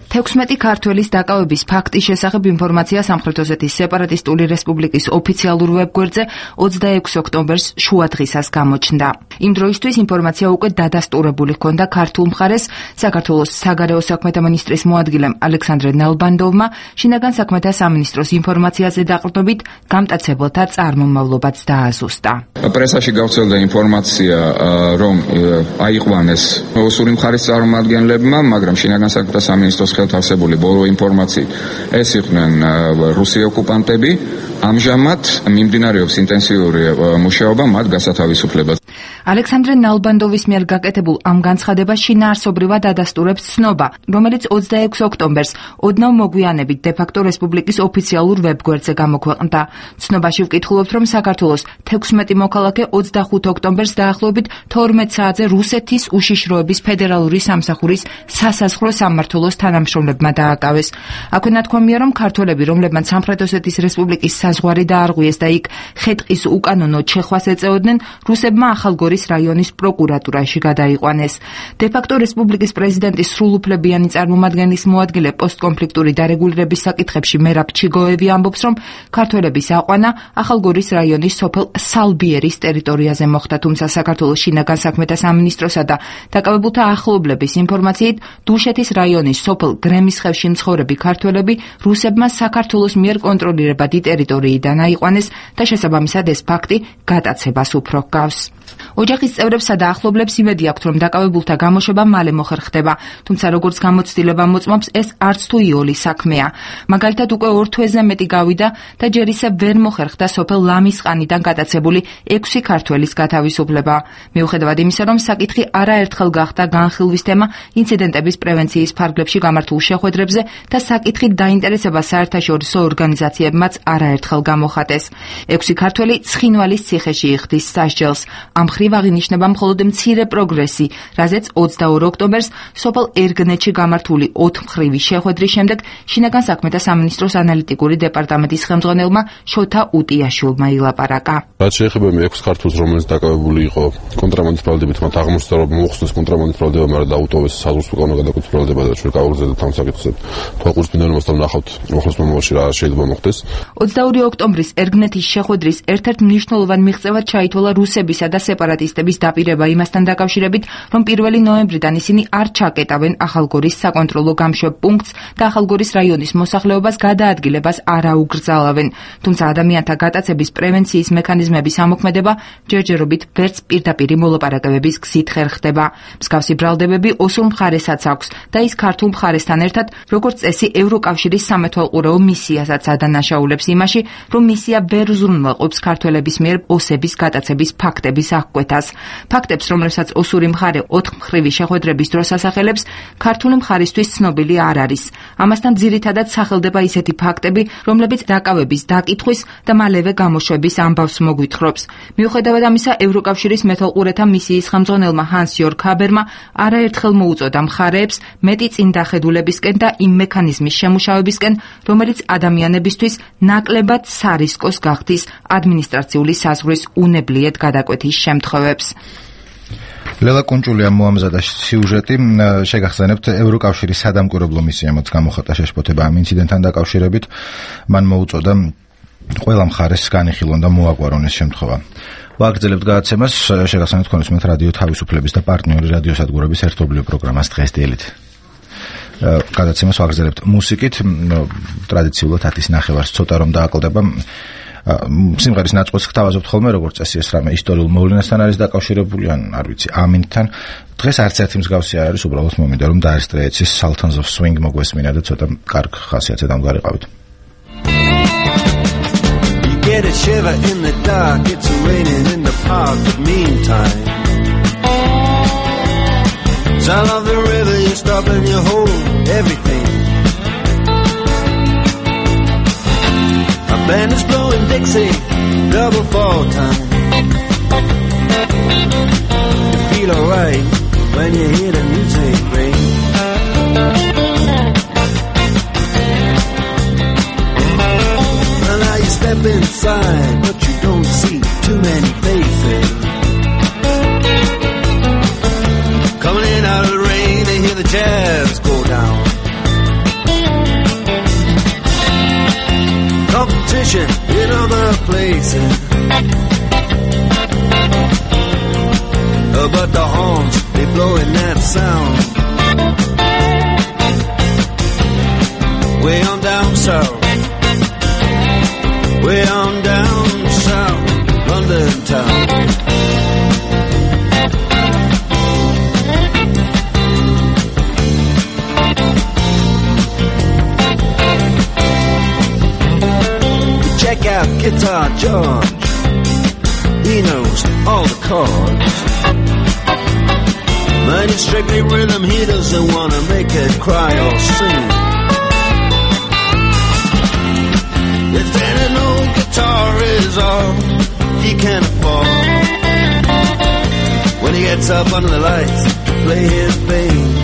თექვსმეტი ქართველის დაკავების ფაქტის შესახებ ინფორმაცია სამხრეთ ოსეთის სეპარატისტული რესპუბლიკის ოფიციალურ ვებგვერდზე ოცდაექვსი ოქტომბერს შუადღისას გამოჩნდა. იმ დროისთვის ინფორმაცია უკვე დადასტურებული ჰქონდა ქართულ მხარეს. საქართველოს საგარეო საქმეთა მინისტრის მოადგილემ ალექსანდრე ნალბანდოვმა შინაგან საქმეთა სამინისტროს ინფორმაციაზე დაყრდნობით გამტაცებელთა წარმომავლობაც დააზუსტა.
პრესაში გავრცელდა ინფორმაცია, რომ აიყვანეს ოსური მხარის წარმომადგენლებმა, მაგრამ შინაგან საქმეთა სამინისტროს ხელთავსებული ბოლო ინფორმაციით ეს იყვნენ რუსი ოკუპანტები. ამჟამად მიმდინარეობს ინტენსიური მუშაობა მათ გასათავისუფლებას.
ალექსანდრე ნალბანდოვის მიერ გაკეთებულ ამ განცხადებას შინაარსობრივად ადასტურებს ცნობა, რომელიც ოცდაექვსი ოქტომბერს ოდნავ მოგვიანებით დე-ფაქტო რესპუბლიკის ოფიციალურ ვებგვერდზე გამოქვეყნდა. ცნობაში ვკითხულობთ, რომ საქართველოს თექვსმეტი მოქალაქე ოცდახუთი ოქტომბერს დაახლოებით თორმეტ საათზე რუსეთის უშიშროების ფედერალური სამსახურის სასაზღვრო სამმართველოს თანამშრომლებმა დააკავეს. აქვე ნათქვამია, რომ ქართველები, რომლებმაც სამხრეთ ოსეთის რესპუბლიკის საზღვარი დაარღვიეს და იქ ხეტყის უკანონო ჩეხვას ეწეოდნენ, რუსებმა ახალგორის რაიონის პროკურატურაში გადაიყვანეს. დე-ფაქტო რესპუბლიკის პრეზიდენტის სრულუფლებიანი წარმომადგენლის მოადგილე პოსტკონფლიქტური დარეგულირების საკითხებში მერაბ ჩიგოევი ამბობს, რომ ქართველების აყვანა ახალგორის რაიონის სოფელ სალბიერის ტერიტორიაზე მოხდა, თუმცა საქართველოს შინაგან საქმეთა სამინისტროსა და დაკავებულთა ახლობლების ინფორმაციით დუშეთის რაიონის სოფელ გრემისხევში მცხოვრები ქართველები რუსებმა საქართველოს მიერ კონტროლირებადი ტერიტორიიდან აიყვანეს და შესაბამისად ეს ფაქტი გატაცებას უფრო ჰგავს. ოჯახის წევრებსა და ახლობლებს იმედი აქვთ, რომ დაკავებულთა გამოშვება მალე მოხერხდება, თუმცა როგორც გამოცდილება მოწმობს, ეს არც თუ იოლი საქმეა. მაგალითად, უკვე ორ თვეზე მეტი გავიდა და ჯერ ისევ ვერ მოხერხდა სოფელ ლამისყანიდან გატაცებული ექვსი ქართველის გათავისუფლება. მიუხედავად იმისა, რომ საკითხი არაერთხელ გახდა განხილვის თემა ინციდენტების პრევენციის ფარგლებში გამართულ შეხვედრებზე და საკითხით დაინტერესება საერთაშორისო ორგანიზაციებმაც არაერთხელ გამოხატეს. ექვსი ქართველი ცხინვალის ციხეში იხდის სასჯელს. ამ მხრივ აღინიშნება მხოლოდ მცირე პროგრესი, რაზეც ოცდაორი ოქტომბერს სოფელ ერგნეთში გამართული ოთხმხრივი შეხვედრის შემდეგ შინაგან საქმეთა სამინისტროს ანალიტიკური დეპარტამენტის ხელმძღვანელმა შოთა უტიაშვილმა ილაპარაკა.
რაც შეეხება მე ექვს ქართველს, რომელიც დაკავებული იყო კონტრაბანდის ბრალდებით, მათ აღმოჩნდა, რომ მოუხსნეს კონტრაბანდის ბრალდება, მაგრამ დაუტოვეს საზღვრის უკანონო გადაკვეთის ბრალდება და ჩვენ გავაგრძელებთ ამ საკითხზე. თვალყურის მინერალოსთან ვნახავთ მოხლის მომავალში რა შეიძლება მოხდეს.
ოცდაორი ოქტომბრის ერგნეთის შეხვედრის ერთ-ერთ მნიშვნელოვან მიღწევად ჩაითვალა რუსებისა და სეპარატისტების დაპირება იმასთან დაკავშირებით, რომ პირველი ნოემბრიდან ისინი არ ჩაკეტავენ ახალგორის საკონტროლო გამშვებ პუნქტს და ახალგორის რაიონის მოსახლეობას გადაადგილებას არ აუგრძალავენ. თუმცა ადამიანთა გატაცების პრევენციის მექანიზმების ამოქმედება ჯერჯერობით ვერც პირდაპირი მოლაპარაკებების გზით ხერხდება. მსგავსი ბრალდებები ოსურ მხარესაც აქვს და ის ქართულ მხარესთან ერთად, როგორც წესი, ევროკავშირის სამეთვალყურეო მისიასაც ადანაშაულებს იმაში, რომ მისია ვერ ზრუნველყოფს ქართველების მიერ ოსების გატაცების ფაქტების აღკვეთას. ფაქტებს, რომლებსაც ოსური მხარე ოთხმხრივი შეხვედრების დროს ასახელებს, ქართული მხარისთვის ცნობილი არ არის. ამასთან ძირითადად სახელდება ისეთი ფაქტები, რომლებიც დაკავების დაკითხვის და მალევე გამოშვების ამბავს მოგვითხრობს. მიუხედავად ამისა, ევროკავშირის მეთვალყურეთა მისიის ხელმძღვანელმა ჰანს იორგ ჰაბერმა არაერთხელ მოუწოდა მხარეებს მეტი წინდახედულებისკენ და იმ მექანიზმის შემუშავებისკენ, რომელიც ადამიანებისთვის ნაკლებად სარისკოს გახდის ადმინისტრაციული საზღვრის უნებლიეთ გადაკვეთის შემთხვევებს.
ლელა კუნჭულია მოამზადა სიუჟეტი, შეგახსენებთ ევროკავშირის სადამკვირვებლო მისიამაც გამოხატა შეშფოთება ამ ინციდენტთან დაკავშირებით. მან მოუწოდა ყველა მხარეს განიხილონ და მოაგვარონ ეს შემთხვევა. ვაგრძელებთ გადაცემას, შეგახსენებთ ქონესმეთ რადიო თავისუფლების და პარტნიორი რადიოსადგურების ერთობლივ პროგრამას დღეს დილით. გადაცემას ვაგრძელებთ მუსიკით, ტრადიციულად ათის ნახევარს ცოტა რომ დააკლდება. სიმღერის ნაწყვეტს გთავაზობთ ხოლმე, როგორც წესი ეს რამე ისტორიულ მოვლენასთან არის დაკავშირებული, ან არ ვიცი, ამინდთან. დღეს არც ერთი მსგავსი არ არის, უბრალოდ მომინდა რომ Dire Straits-ის Sultans of Swing მოგვესმინა და ცოტა კარგ ხასიათზე დამდგარიყავით.
Get a shiver in the dark, it's raining in the park, but meantime sound of the river, you stop and you hold everything. A band is blowing Dixie, double fall time. You feel alright when you hear the music ring. Well, now you step inside, but you don't see too many faces. Coming in out of the rain, they hear the jazz go down. Uh, but the horns, they blowing that sound way on down south, way on down south, London town. Check out Guitar George, he knows all the chords. Mine is strictly rhythm, he doesn't wanna make it cry or sing. If then an old guitar is all he can afford, when he gets up under the lights to play his bass,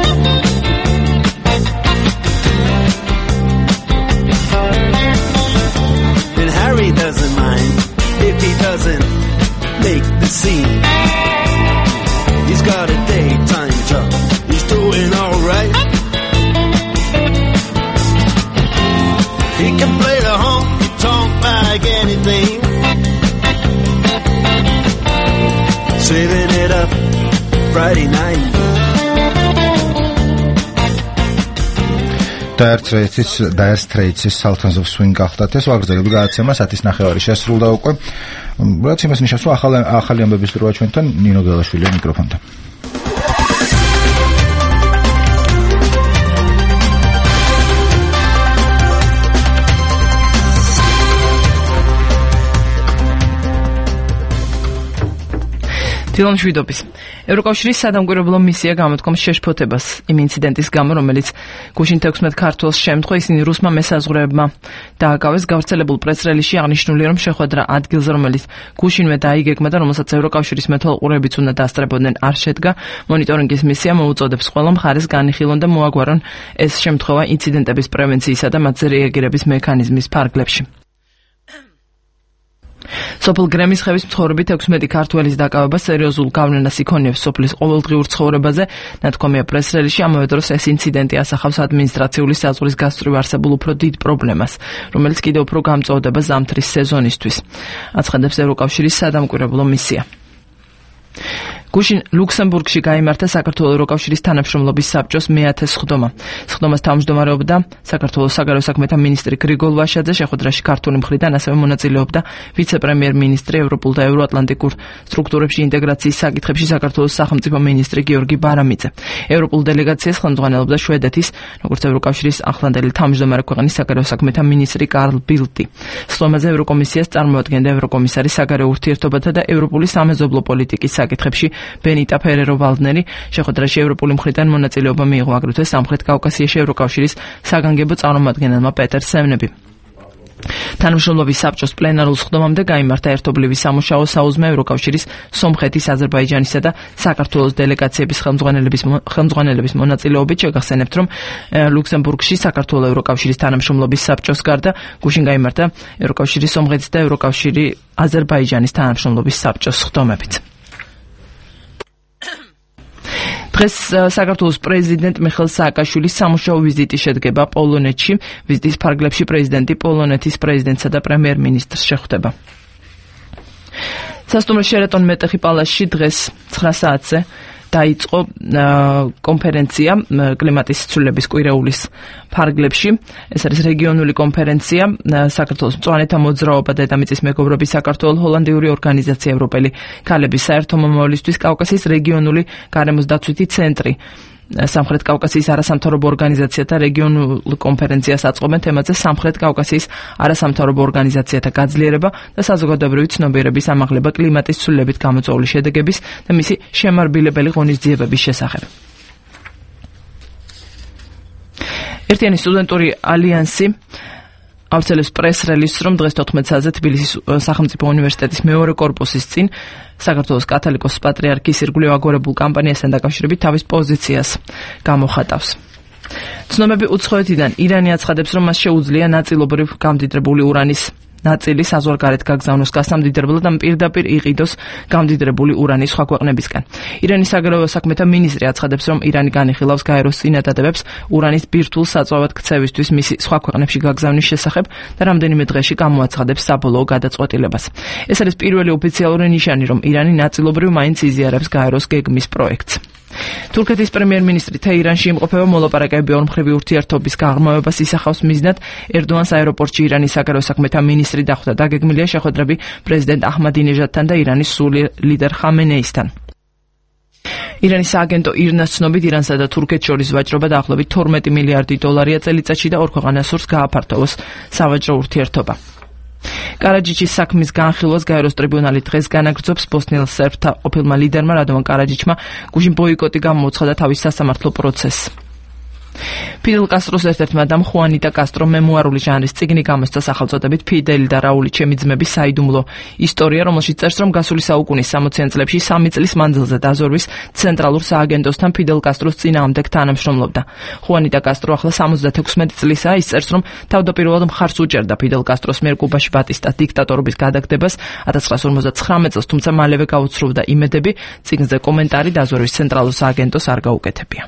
then Harry doesn't mind if he doesn't make the scene. He's got a daytime job, he's doing alright. He can play the honky-tonk like anything, saving it up Friday night.
Dire Straits-ის Dire Straits-ის Sultans of Swing გახდათ ეს ვაგრძელებული გადაცემა სათის ნახევარი შესრულდა უკვე. რაც იმას ნიშნავს, რომ ახალი ახალი ამბების დროა ჩვენთან ნინო გელაშვილია მიკროფონთან. დილონ შვიდობის. ევროკავშირის სადამკვირვებლო მისია გამოთქვამს შეშფოთებას იმ ინციდენტის გამო, რომელიც გუშინ თექვსმეტ ქართველს შემთხვევა, ისინი რუსმა მესაზღვრეებმა დააკავეს. გავრცელებულ პრეს-რელიზში აღნიშნულია, რომ შეხვედრა ადგილზე, რომელიც გუშინვე დაიგეგმა და რომელსაც ევროკავშირის მეთვალყურეებიც უნდა დასწრებოდნენ, არ შედგა. მონიტორინგის მისია მოუწოდებს ყველა მხარეს განიხილონ და მოაგვარონ ეს შემთხვევა ინციდენტების პრევენციისა და მათზე რეაგირების მექანიზმის ფარგლებში. სოფელ გრემისხევის მცხოვრები თექვსმეტი ქართველის დაკავება სერიოზულ გავლენას იქონიებს სოფლის ყოველდღიურ ცხოვრებაზე. ნათქვამია პრეს-რელიზში, ამავე დროს ეს ინციდენტი ასახავს ადმინისტრაციული საზღვრის გასწვრივ არსებულ უფრო დიდ პრობლემას, რომელიც კიდევ უფრო გამწვავდება ზამთრის სეზონისთვის. აცხადებს ევროკავშირის სადამკვირვებლო მისია. გუშინ ლუქსემბურგში გაიმართა საქართველოს ევროკავშირის თანამშრომლობის საბჭოს მეათე სხდომა. სხდომას თავმჯდომარეობდა საქართველოს საგარეო საქმეთა მინისტრი გრიგოლ ვაშაძე. შეხვედრაში ქართული მხრიდან ასევე მონაწილეობდა ვიცე-პრემიერ-მინისტრი ევროპულ და ევროატლანტიკურ სტრუქტურებში ინტეგრაციის საკითხებში საქართველოს სახელმწიფო მინისტრი გიორგი ბარამიძე. ევროპულ დელეგაციას ხელმძღვანელობდა შვედეთის, როგორც ევროკავშირის ახლანდელი თავმჯდომარე ქვეყნის საგარეო საქმეთა მინისტრი კარლ ბილტი. სხდომაზე ევროკომისიას წარმოადგენდა ევროკომისარი საგარეო ურთიერთობათა და ევროპული სამეზობლო პოლიტიკის საკითხებში ბენიტა ფერერო-ვალდნერი. შეხვედრაში ევროპული მხრიდან მონაწილეობა მიიღო აგრეთვე სამხრეთ კავკასიაში ევროკავშირის საგანგებო წარმომადგენელმა პეტერ სევნები. თანამშრომლობის საბჭოს პლენარულ სხდომამდე გაიმართა ერთობლივი სამუშაო საუზმე ევროკავშირის სომხეთის, აზერბაიჯანისა და საქართველოს დელეგაციების ხელმძღვანელების ხელმძღვანელების მონაწილეობით. შეგახსენებთ, რომ ლუქსემბურგში საქართველოს ევროკავშირის თანამშრომლობის საბჭოს გარდა გუშინ გაიმართა ევროკავშირის სომხეთის და ევროკავშირი აზერბაიჯანის თანამშრომლობის საბჭოს სხდომებიც. დღეს საქართველოს პრეზიდენტ მიხეილ სააკაშვილის სამუშაო ვიზიტი შედგება პოლონეთში. ვიზიტის ფარგლებში პრეზიდენტი პოლონეთის პრეზიდენტსა და პრემიერ-მინისტრს შეხვდება. სასტუმრო შერატონ მეტეხი პალასში დღეს ცხრა საათზე დაიწყო კონფერენცია კლიმატის ცვლილების კვირეულის ფარგლებში. ეს არის რეგიონული კონფერენცია საქართველოს მწვანეთა მოძრაობა და დედამიწის მეგობრობის საქართველოს ჰოლანდიური ორგანიზაცია ევროპელი ქალების საერთო მომავლისთვის კავკასიის რეგიონული გარემოს დაცვითი ცენტრი სამხრეთ კავკასიის არასამთავრობო ორგანიზაციათა რეგიონულ კონფერენციას აწყობენ თემაზე სამხრეთ კავკასიის არასამთავრობო ორგანიზაციათა გაძლიერება და საზოგადოებრივი ცნობიერების ამაღლება კლიმატის ცვლილებით გამოწვეული შედეგების და მისი შემარბილებელი ღონისძიებების შესახებ. ერთიანი სტუდენტური ალიანსი ავრცელებს პრეს-რელიზს, რომ დღეს თოთხმეტ საათზე თბილისის სახელმწიფო უნივერსიტეტის მეორე კორპუსის წინ საქართველოს კათოლიკოს პატრიარქის ირგვლივ აგორებულ კამპანიასთან დაკავშირებით თავის პოზიციას გამოხატავს. ცნობები უცხოეთიდან ირანი აცხადებს, რომ მას შეუძლია ნაწილობრივ გამდიდრებული ურანის
ნაწილი საზღვარგარეთ გაგზავნოს გასამდიდრებლად და პირდაპირ იყიდოს გამდიდრებული ურანი სხვა ქვეყნებისგან. ირანის საგარეო საქმეთა მინისტრი აცხადებს, რომ ირანი განიხილავს გაეროს წინადადებებს ურანის ბირთვულ საწვავად ქცევისთვის მისი სხვა ქვეყნებში გაგზავნის შესახებ და რამდენიმე დღეში გამოაცხადებს საბოლოო გადაწყვეტილებას. ეს არის პირველი ოფიციალური ნიშანი, რომ ირანი ნაწილობრივ მაინც იზიარებს გაეროს გეგმის პროექტს. თურქეთის პრემიერ-მინისტრი თეირანში იმყოფება მოლაპარაკებები ორმხრივი ურთიერთობის გაღრმავებას ისახავს მიზნად ერდოანს აეროპორტში ირანის საგარეო საქმეთა მინისტრი დახვდა. დაგეგმილია შეხვედრები პრეზიდენტ აჰმადინეჟადთან და ირანის სრული ლიდერ ხამენეისთან. ირანის სააგენტო ირნას ცნობით ირანსა და თურქეთს შორის ვაჭრობა დაახლოებით თორმეტი მილიარდი დოლარია წელიწადში და ორ ქვეყანას სურს გააფართოვოს სავაჭრო ურთიერთობა. კარაჯიჩის საქმის განხილვას გაეროს ტრიბუნალი დღეს განაგრძობს. ბოსნიელ სერბთა ყოფილმა ლიდერმა რადოვან კარაჯიჩმა გუშინ ბოიკოტი გამოუცხადა თავის სასამართლო პროცესს. ფიდელ კასტროს ერთ-ერთმა დამ ხუანიტა კასტრო მემუარული ჟანრის წიგნი გამოსცა სახელწოდებით ფიდელი და რაული ჩემი ძმების საიდუმლო ისტორია, რომელშიც წერს, რომ გასული საუკუნის სამოციან წლებში სამი წლის მანძილზე დაზორვის ცენტრალურ სააგენტოსთან ფიდელ კასტროს წინააღმდეგ თანამშრომლობდა. ხუანიტა კასტრო ახლა სამოცდათექვსმეტი წლისაა. ის წერს, რომ თავდაპირველად მხარს უჭერდა ფიდელ კასტროს მიერ კუბაში ბატისტას დიქტატორობის გადაგდებას ათას ცხრაასი ორმოცდათხრამეტ წელს, თუმცა მალევე გაუცრუვდა იმედები. წიგნზე კომენტარი დაზორვის ცენტრალურ სააგენტოს არ გაუკეთებია.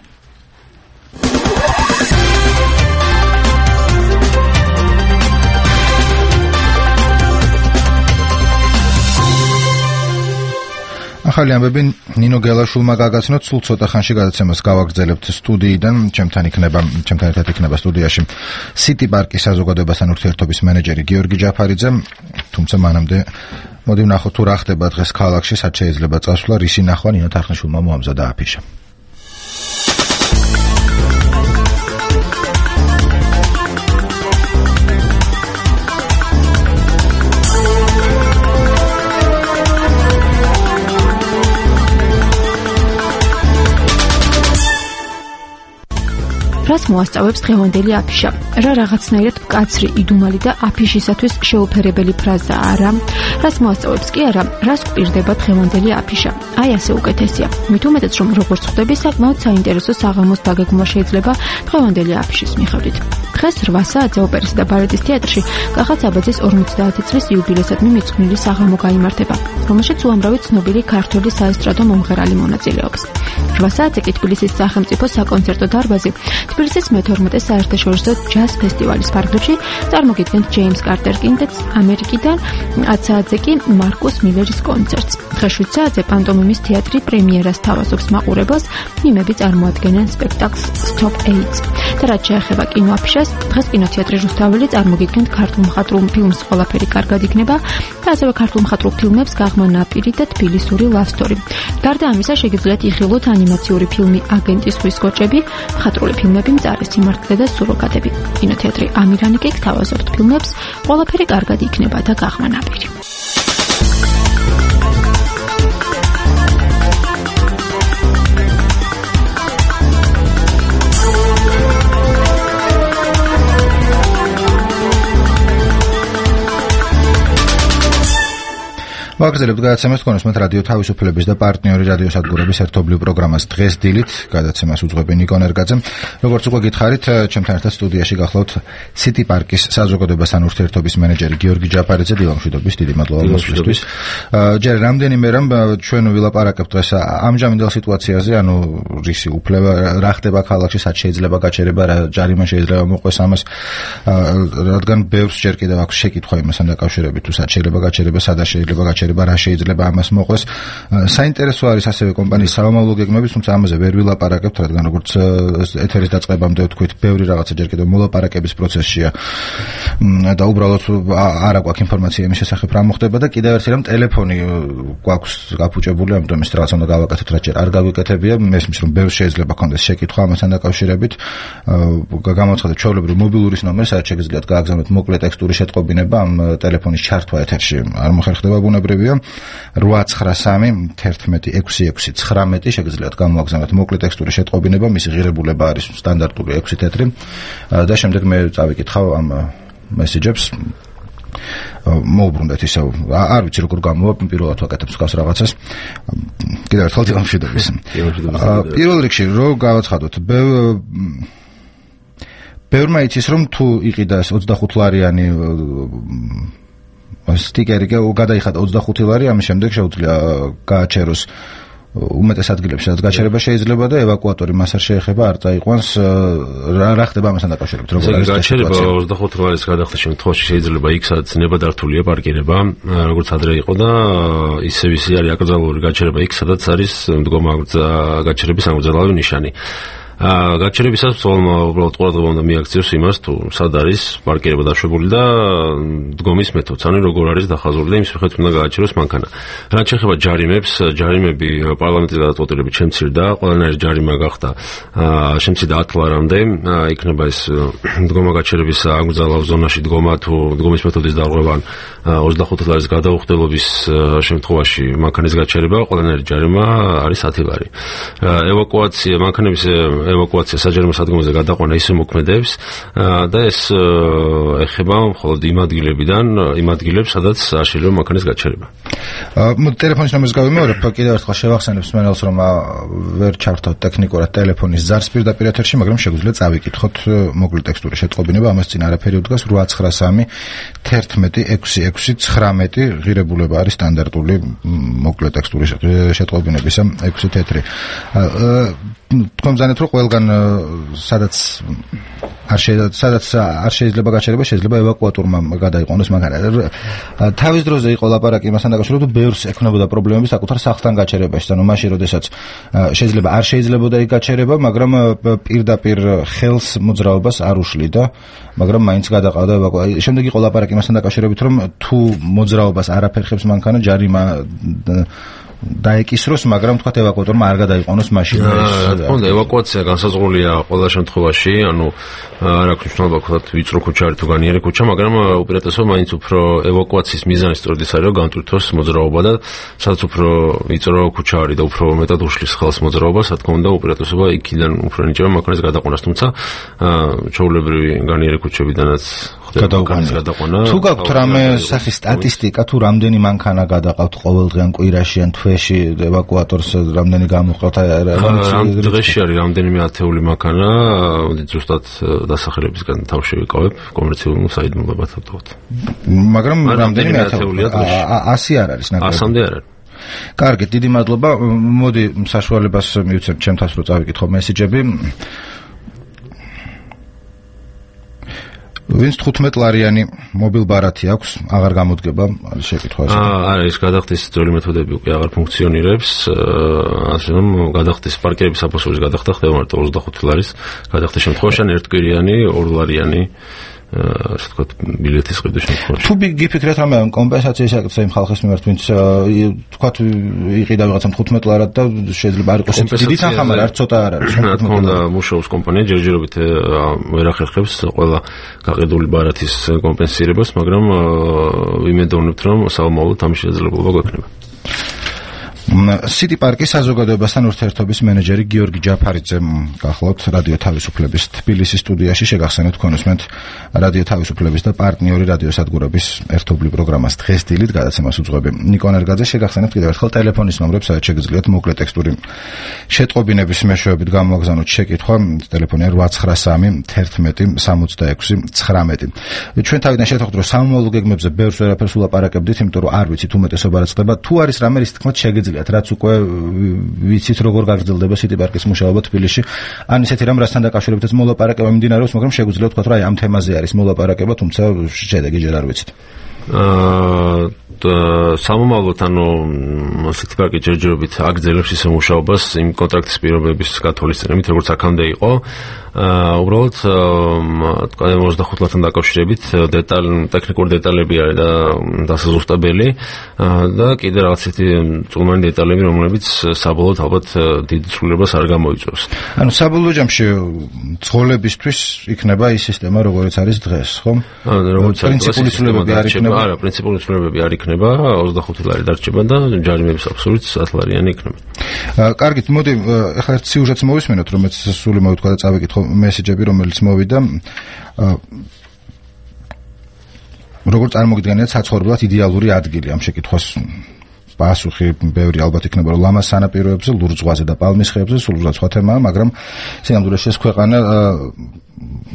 ახალი ამბები ნინო გელაშვილმა გაგაცნოთ. სულ ცოტა ხანში გადაცემას გავაგრძელებთ სტუდიიდან. ჩემთან იქნება ჩემთან ერთად იქნება სტუდიაში City Park-ის საზოგადოებასთან ურთიერთობის მენეჯერი გიორგი ჯაფარიძე. თუმცა მანამდე მოდი ვნახოთ თუ რა ხდება დღეს ქალაქში, სად შეიძლება წასვლა, რისი ნახვა ნინო თარხნიშვილმა მოამზადა აფიშა.
რას მოასწავებს დღევანდელი აფიშა? რა რაღაცნაირად მკაცრი, იდუმალი და აფიშისათვის შეუფერებელი ფრაზა არა? რას მოასწავებს კი არა? რას გვპირდება დღევანდელი აფიშა? აი ასე უკეთესია. მით უმეტეს რომ როგორც ხვდები, საკმაოდ საინტერესო საღამოს დაგეგმვა შეიძლება დღევანდელი აფიშის მიხედვით. დღეს რვა საათზე ოპერისა და ბალეტის თეატრში კახაც აბაძის ორმოცდაათი წლის იუბილეისადმი მიძღვნილი საღამო გაიმართება, რომელშიც უამრავი ცნობილი ქართველი საესტრადო მომღერალი მონაწილეობს. რვა საათზე კი თბილისის სახელმწიფო საკონცერტო დარბაზი თბილისის მეთორმეტე საერთაშორისო ჯაზ ფესტივალის ფარგლებში წარმოგიდგენთ ჯეიმს კარტერ კინტეტს ამერიკიდან, ათ საათზე კი მარკუს მილერის კონცერტს. დღეს შვიდ საათზე პანტომიმის თეატრი პრემიერას თავაზობს მაყურებელს, მიმები წარმოადგენენ სპექტაკლს Stop AIDS. და რაც შეეხება კინოაფიშას, დღეს კინოთეატრი რუსთაველი წარმოგიდგენთ ქართულ მხატვრულ ფილმს ყველაფერი კარგად იქნება და ასევე ქართულ მხატვრულ ფილმებს გაღმა ნაპირი და თბილისური love story. გარდა ამისა, შეგიძლიათ იხილოთ ანიმაციური ფილმი აგენტის ზღვის კოჭები, მხატვრული ფილმები მწარე სიმართლე და სუროგატები. კინოთეატრი ამირანი კი გთავაზობთ ფილმებს ყველაფერი კარგად იქნება და გაღმა ნაპირი.
ვაგრძელებთ გადაცემას თქვენსმეთ რადიო თავისუფლების და პარტნიორი რადიოსადგურების ერთობლივ პროგრამას დღეს დილით. გადაცემას უძღვები ნიკო ნერგაძე. როგორც უკვე გითხარით, ჩემთან ერთად სტუდიაში გახლავთ City Park-ის საზოგადოებასთან ურთიერთობის მენეჯერი გიორგი ჯაფარიძე. დილამშვიდობის, დიდი მადლობა მოსვლისთვის. ჯერ რამდენიმე რამ ჩვენ ვილაპარაკებთ დღეს ამჟამინდელ სიტუაციაზე, ანუ რისი უფლება რა ხდება ქალაქში, სად შეიძლება გაჩერება, რა ჯარიმა შეიძლება მოყვეს ამას, რადგან ბევრს ჯერ კიდევ აქვს შეკითხვა იმასთან დაკავშირებით, თუ სად შეიძლება გაჩერება, სადაც შეიძლება გაჩერება, რა შეიძლება ამას მოყვეს. საინტერესო არის ასევე კომპანიის სამომავლო გეგმების, თუმცა ამაზე ვერ ვილაპარაკებთ, რადგან როგორც ეთერის დაწყებამდე ვთქვით, ბევრი რაღაცა ჯერ კიდევ მოლაპარაკების პროცესშია და უბრალოდ არ აქვს ინფორმაცია იმის შესახებ რა მოხდება და კიდევ ერთი რამ ტელეფონი გვაქვს გაფუჭებული, ამიტომ ის რაღაც უნდა გავაკეთოთ, რაც ჯერ არ გავიკეთებია. მესმის რომ ბევრს შეიძლება კონდეს შეკითხვა ამასთან დაკავშირებით. გამოაცხადეთ ჩვეულებრივ მობილურის ნომერი, სადაც შეგიძლიათ გააგზავნოთ მოკლე ტექსტური შეტყობინება, ამ ტელეფონის ჩართვა ეთერში არ მოხერხდება ბუნებრივია. რვა ცხრა სამი ერთმეტი ექვსი ექვსი ცხრამეტი შეგიძლიათ გამოაგზავნოთ მოკლე ტექსტური შეტყობინება, მისი ღირებულება არის სტანდარტული ექვსი თეთრი და შემდეგ მე წავიკითხავ ამ მესეჯებს. მოუბრუნდეთ ისევ, არ ვიცი როგორ გამოვა, პირველად ვაკეთებ მსგავს რაღაცას. კიდევ ერთხელ დილამშვიდობის. პირველ რიგში რო გავაცხადოთ, ბევრმა იცის რომ თუ იყიდა ოცდახუთლარიანი სტიკერი კი გადაიხადა ოცდახუთი ლარი, ამის შემდეგ შეუძლია გააჩეროს უმეტეს ადგილებში, სადაც გაჩერება შეიძლება და ევაკუატორი მას არ შეეხება, არ წაიყვანს. რა ხდება ამასთან დაკავშირებით?
როგორ არის გაჩერება ოცდახუთი ლარის გადახდის შემთხვევაში შეიძლება იქ სადაც ნებადართულია პარკირება, როგორც ადრე იყო და ისევ ისე არის აკრძალული გაჩერება იქ სადაც არის მდგომა გაჩერების ამგზავრდელი ნიშანი. გაჩერებისას უბრალოდ უბრალოდ ყურადღება უნდა მიაქციოს იმას, თუ სად არის პარკირება დაშვებული და დგომის მეთოდს, ანუ როგორ არის დახაზული და იმის მიხედვით უნდა გააჩეროს მანქანა. რაც შეეხება ჯარიმებს, ჯარიმები პარლამენტის გადაწყვეტილებით შემცირდა, ყველანაირი ჯარიმა გახდა შემცირდა ათი ლარამდე, იქნება ეს დგომა გაჩერების აკრძალავ ზონაში დგომა თუ დგომის მეთოდის დარღვევა ოცდახუთი ლარის გადაუხდელობის შემთხვევაში მანქანის გაჩერება, ყველანაირი ჯარიმა არის ათი ლარი. ევაკუაცია მანქანების ევაკუაცია საჯარიმო სადგომზე გადაყვანა ისე მოქმედებს და ეს ეხება მხოლოდ იმ ადგილებიდან, იმ ადგილებს, სადაც არ შეიძლება მანქანის გაჩერება.
ტელეფონის ნომერს გავიმეორებ, კიდევ ერთხელ შევახსენებ მსმენელს, რომ ვერ ჩავრთავთ ტექნიკურად ტელეფონის ზარს პირდაპირ ეთერში, მაგრამ შეგვიძლია წავიკითხოთ მოკლე ტექსტური შეტყობინება, ამას წინ არაფერი უდგას რვა ცხრა სამი თერთმეტი ექვსი ექვსი ცხრამეტი ღირებულება არის სტანდარტული მოკლე ტექსტური შეტყობინების ექვსი თეთრი. თქვენ მზანეთ რომ ყველგან სადაც არ შეიძლება სადაც არ შეიძლება გაჩერება, შეიძლება ევაკუატორმა გადაიყვანოს მანქანა. თავის დროზე იყო ლაპარაკი იმასთან დაკავშირებით, რომ ბევრს ექნებოდა პრობლემები საკუთარ სახლთან გაჩერებაში, ანუ მაშინ როდესაც შეიძლება არ შეიძლებოდა იქ გაჩერება, მაგრამ პირდაპირ ხელს მოძრაობას არ უშლიდა, მაგრამ მაინც გადაყავდა ევაკუაცია. შემდეგ იყო ლაპარაკი იმასთან დაკავშირებით, რომ თუ მოძრაობას არაფერ ხებს მანქანა, ჯარიმა დაეკისროს, მაგრამ თქვა ევაკუატორმა არ გადაიყვანოს მაშინ.
თქო, ევაკუაცია განსაზღვრულია ყველა შემთხვევაში, ანუ არ აქვს მნიშვნელობა ვთქვათ ვიწრო ქუჩა არის თუ განიერი ქუჩა, მაგრამ უპირატესობა მაინც უფრო ევაკუაციის მიზანი სწორედ ის არის, რომ განტვირთოს მოძრაობა და სადაც უფრო ვიწრო ქუჩა არის და უფრო მეტად უშლის ხელს მოძრაობას, რა თქმა უნდა, უპირატესობა იქიდან უფრო ნიჭება მანქანის გადაყვანას, თუმცა ჩვეულებრივი განიერი ქუჩებიდანაც გადაყვანა.
თუ გაქვთ რამე სახის სტატისტიკა, თუ რამდენი მანქანა გადაყავთ ყოველდღიან კვირაში ან თვეში ევაკუატორს რამდენი გამოყავთ?
დღეში არის რამდენიმე ათეული მანქანა, ზუსტად დასახელებისგან თავში ვიყავებ, კომერციულ საიდუმლოებად ვთქვათ.
მაგრამ რამდენიმე ათეულია დღეში? ასი არ არის ნაკლები.
ასამდე არ არის.
კარგი, დიდი მადლობა. მოდი საშუალებას მივცემ ჩემთას რომ წავიკითხო მესიჯები. ვინც თხუთმეტ ლარიანი მობილ ბარათი აქვს, აღარ გამოდგება, არის შეკითხვა ეს.
აა, არა, ის გადახდის ძველი მეთოდები უკვე აღარ ფუნქციონირებს, ასე რომ გადახდის პარკირების აფოსოვის გადახდა ხდება მარტო ოცდახუთი ლარის გადახდის შემთხვევაში, ან ერთკვირიანი, ორი ლარიანი ასე ვთქვათ, ბილეთის ყიდვის შემთხვევაში.
თუ გიფიქრეთ რამე კომპენსაციის აკეთება იმ ხალხის მიმართ, ვინც ვთქვათ იყიდა ვიღაცა თხუთმეტ ლარად და შეიძლება არ იყოს დიდი თანხა, მაგრამ არ ცოტა არ არის.
რა თქმა უნდა, მუშაობს კომპანია, ჯერჯერობით ვერ ახერხებს ყველა გაყიდული ბარათის კომპენსირებას, მაგრამ ვიმედოვნებთ, რომ საომავლოდ ამ შესაძლებლობა გვექნება.
City Park-ის საზოგადოებასთან ურთიერთობის მენეჯერი გიორგი ჯაფარიძე გახლავთ რადიო თავისუფლების თბილისის სტუდიაში. შეგახსენებთ თქვენ უსმენთ რადიო თავისუფლების და პარტნიორი რადიოსადგურების ერთობლივ პროგრამას დღეს დილით გადაცემას უძღვები ნიკო ნერგაძე. შეგახსენებთ კიდევ ერთხელ ტელეფონის ნომრებს, სადაც შეგიძლიათ მოკლე ტექსტური შეტყობინების მეშვეობით გამოაგზავნოთ შეკითხვა. ტელეფონია რვა ცხრა სამი თერთმეტი სამოცდაექვსი ცხრამეტი. ჩვენ თავიდან შევთანხმდით, რომ სამომავლო გეგმებზე ბევრს ვერაფერს ულაპარაკებდით, იმიტომ რომ არ ვიცით უმეტესობა რაც ხდება. თუ არის რამე რის თქმით შეგიძლიათ, რაც უკვე ვიცით როგორ გაგრძელდება City Park-ის მუშაობა თბილისში, ან ისეთი რამ რასთან დაკავშირებითაც მოლაპარაკება მიმდინარეობს, მაგრამ შეგვიძლია ვთქვათ, რომ აი ამ თემაზე არის მოლაპარაკება, თუმცა შედეგი ჯერ არ ვიცით.
აა სამომავლოდ ანუ City Park-ი ჯერჯერობით აგრძელებს ისე მუშაობას იმ კონტრაქტის პირობების გათვალისწინებით, როგორც აქამდე იყო. აა უბრალოდ თქვა ოცდახუთი ლართან დაკავშირებით დეტალ ტექნიკური დეტალები არის და დასაზუსტებელი და კიდე რაღაც ისეთი წულმანი დეტალები, რომლებიც საბოლოოდ ალბათ დიდ ცვლილებას არ გამოიწვევს.
ანუ საბოლოო ჯამში ძღოლებისთვის იქნება ის სისტემა, როგორიც არის დღეს, ხო?
ანუ როგორც
პრინციპული ცვლილებები არ იქნება.
არა, პრინციპული ცვლილებები არ იქნება, ოცდახუთი ლარი დარჩება და ჯარიმების აბსოლუტურად ათი ლარიანი იქნება.
კარგით, მოდი ახლა ერთ სიუჟეტს მოვისმენოთ, რომელიც სული მოვთქვა და წავიკითხო მესიჯები, რომელიც მოვიდა. როგორ წარმოგიდგენიათ საცხოვრებლად იდეალური ადგილი ამ შეკითხვას? პასუხი ბევრი ალბათ იქნება, რომ ლამას სანაპიროებზე, ლურჯ ზღვაზე და პალმის ხეებზე, სულ სხვა თემაა, მაგრამ სინამდვილეში ეს ქვეყანა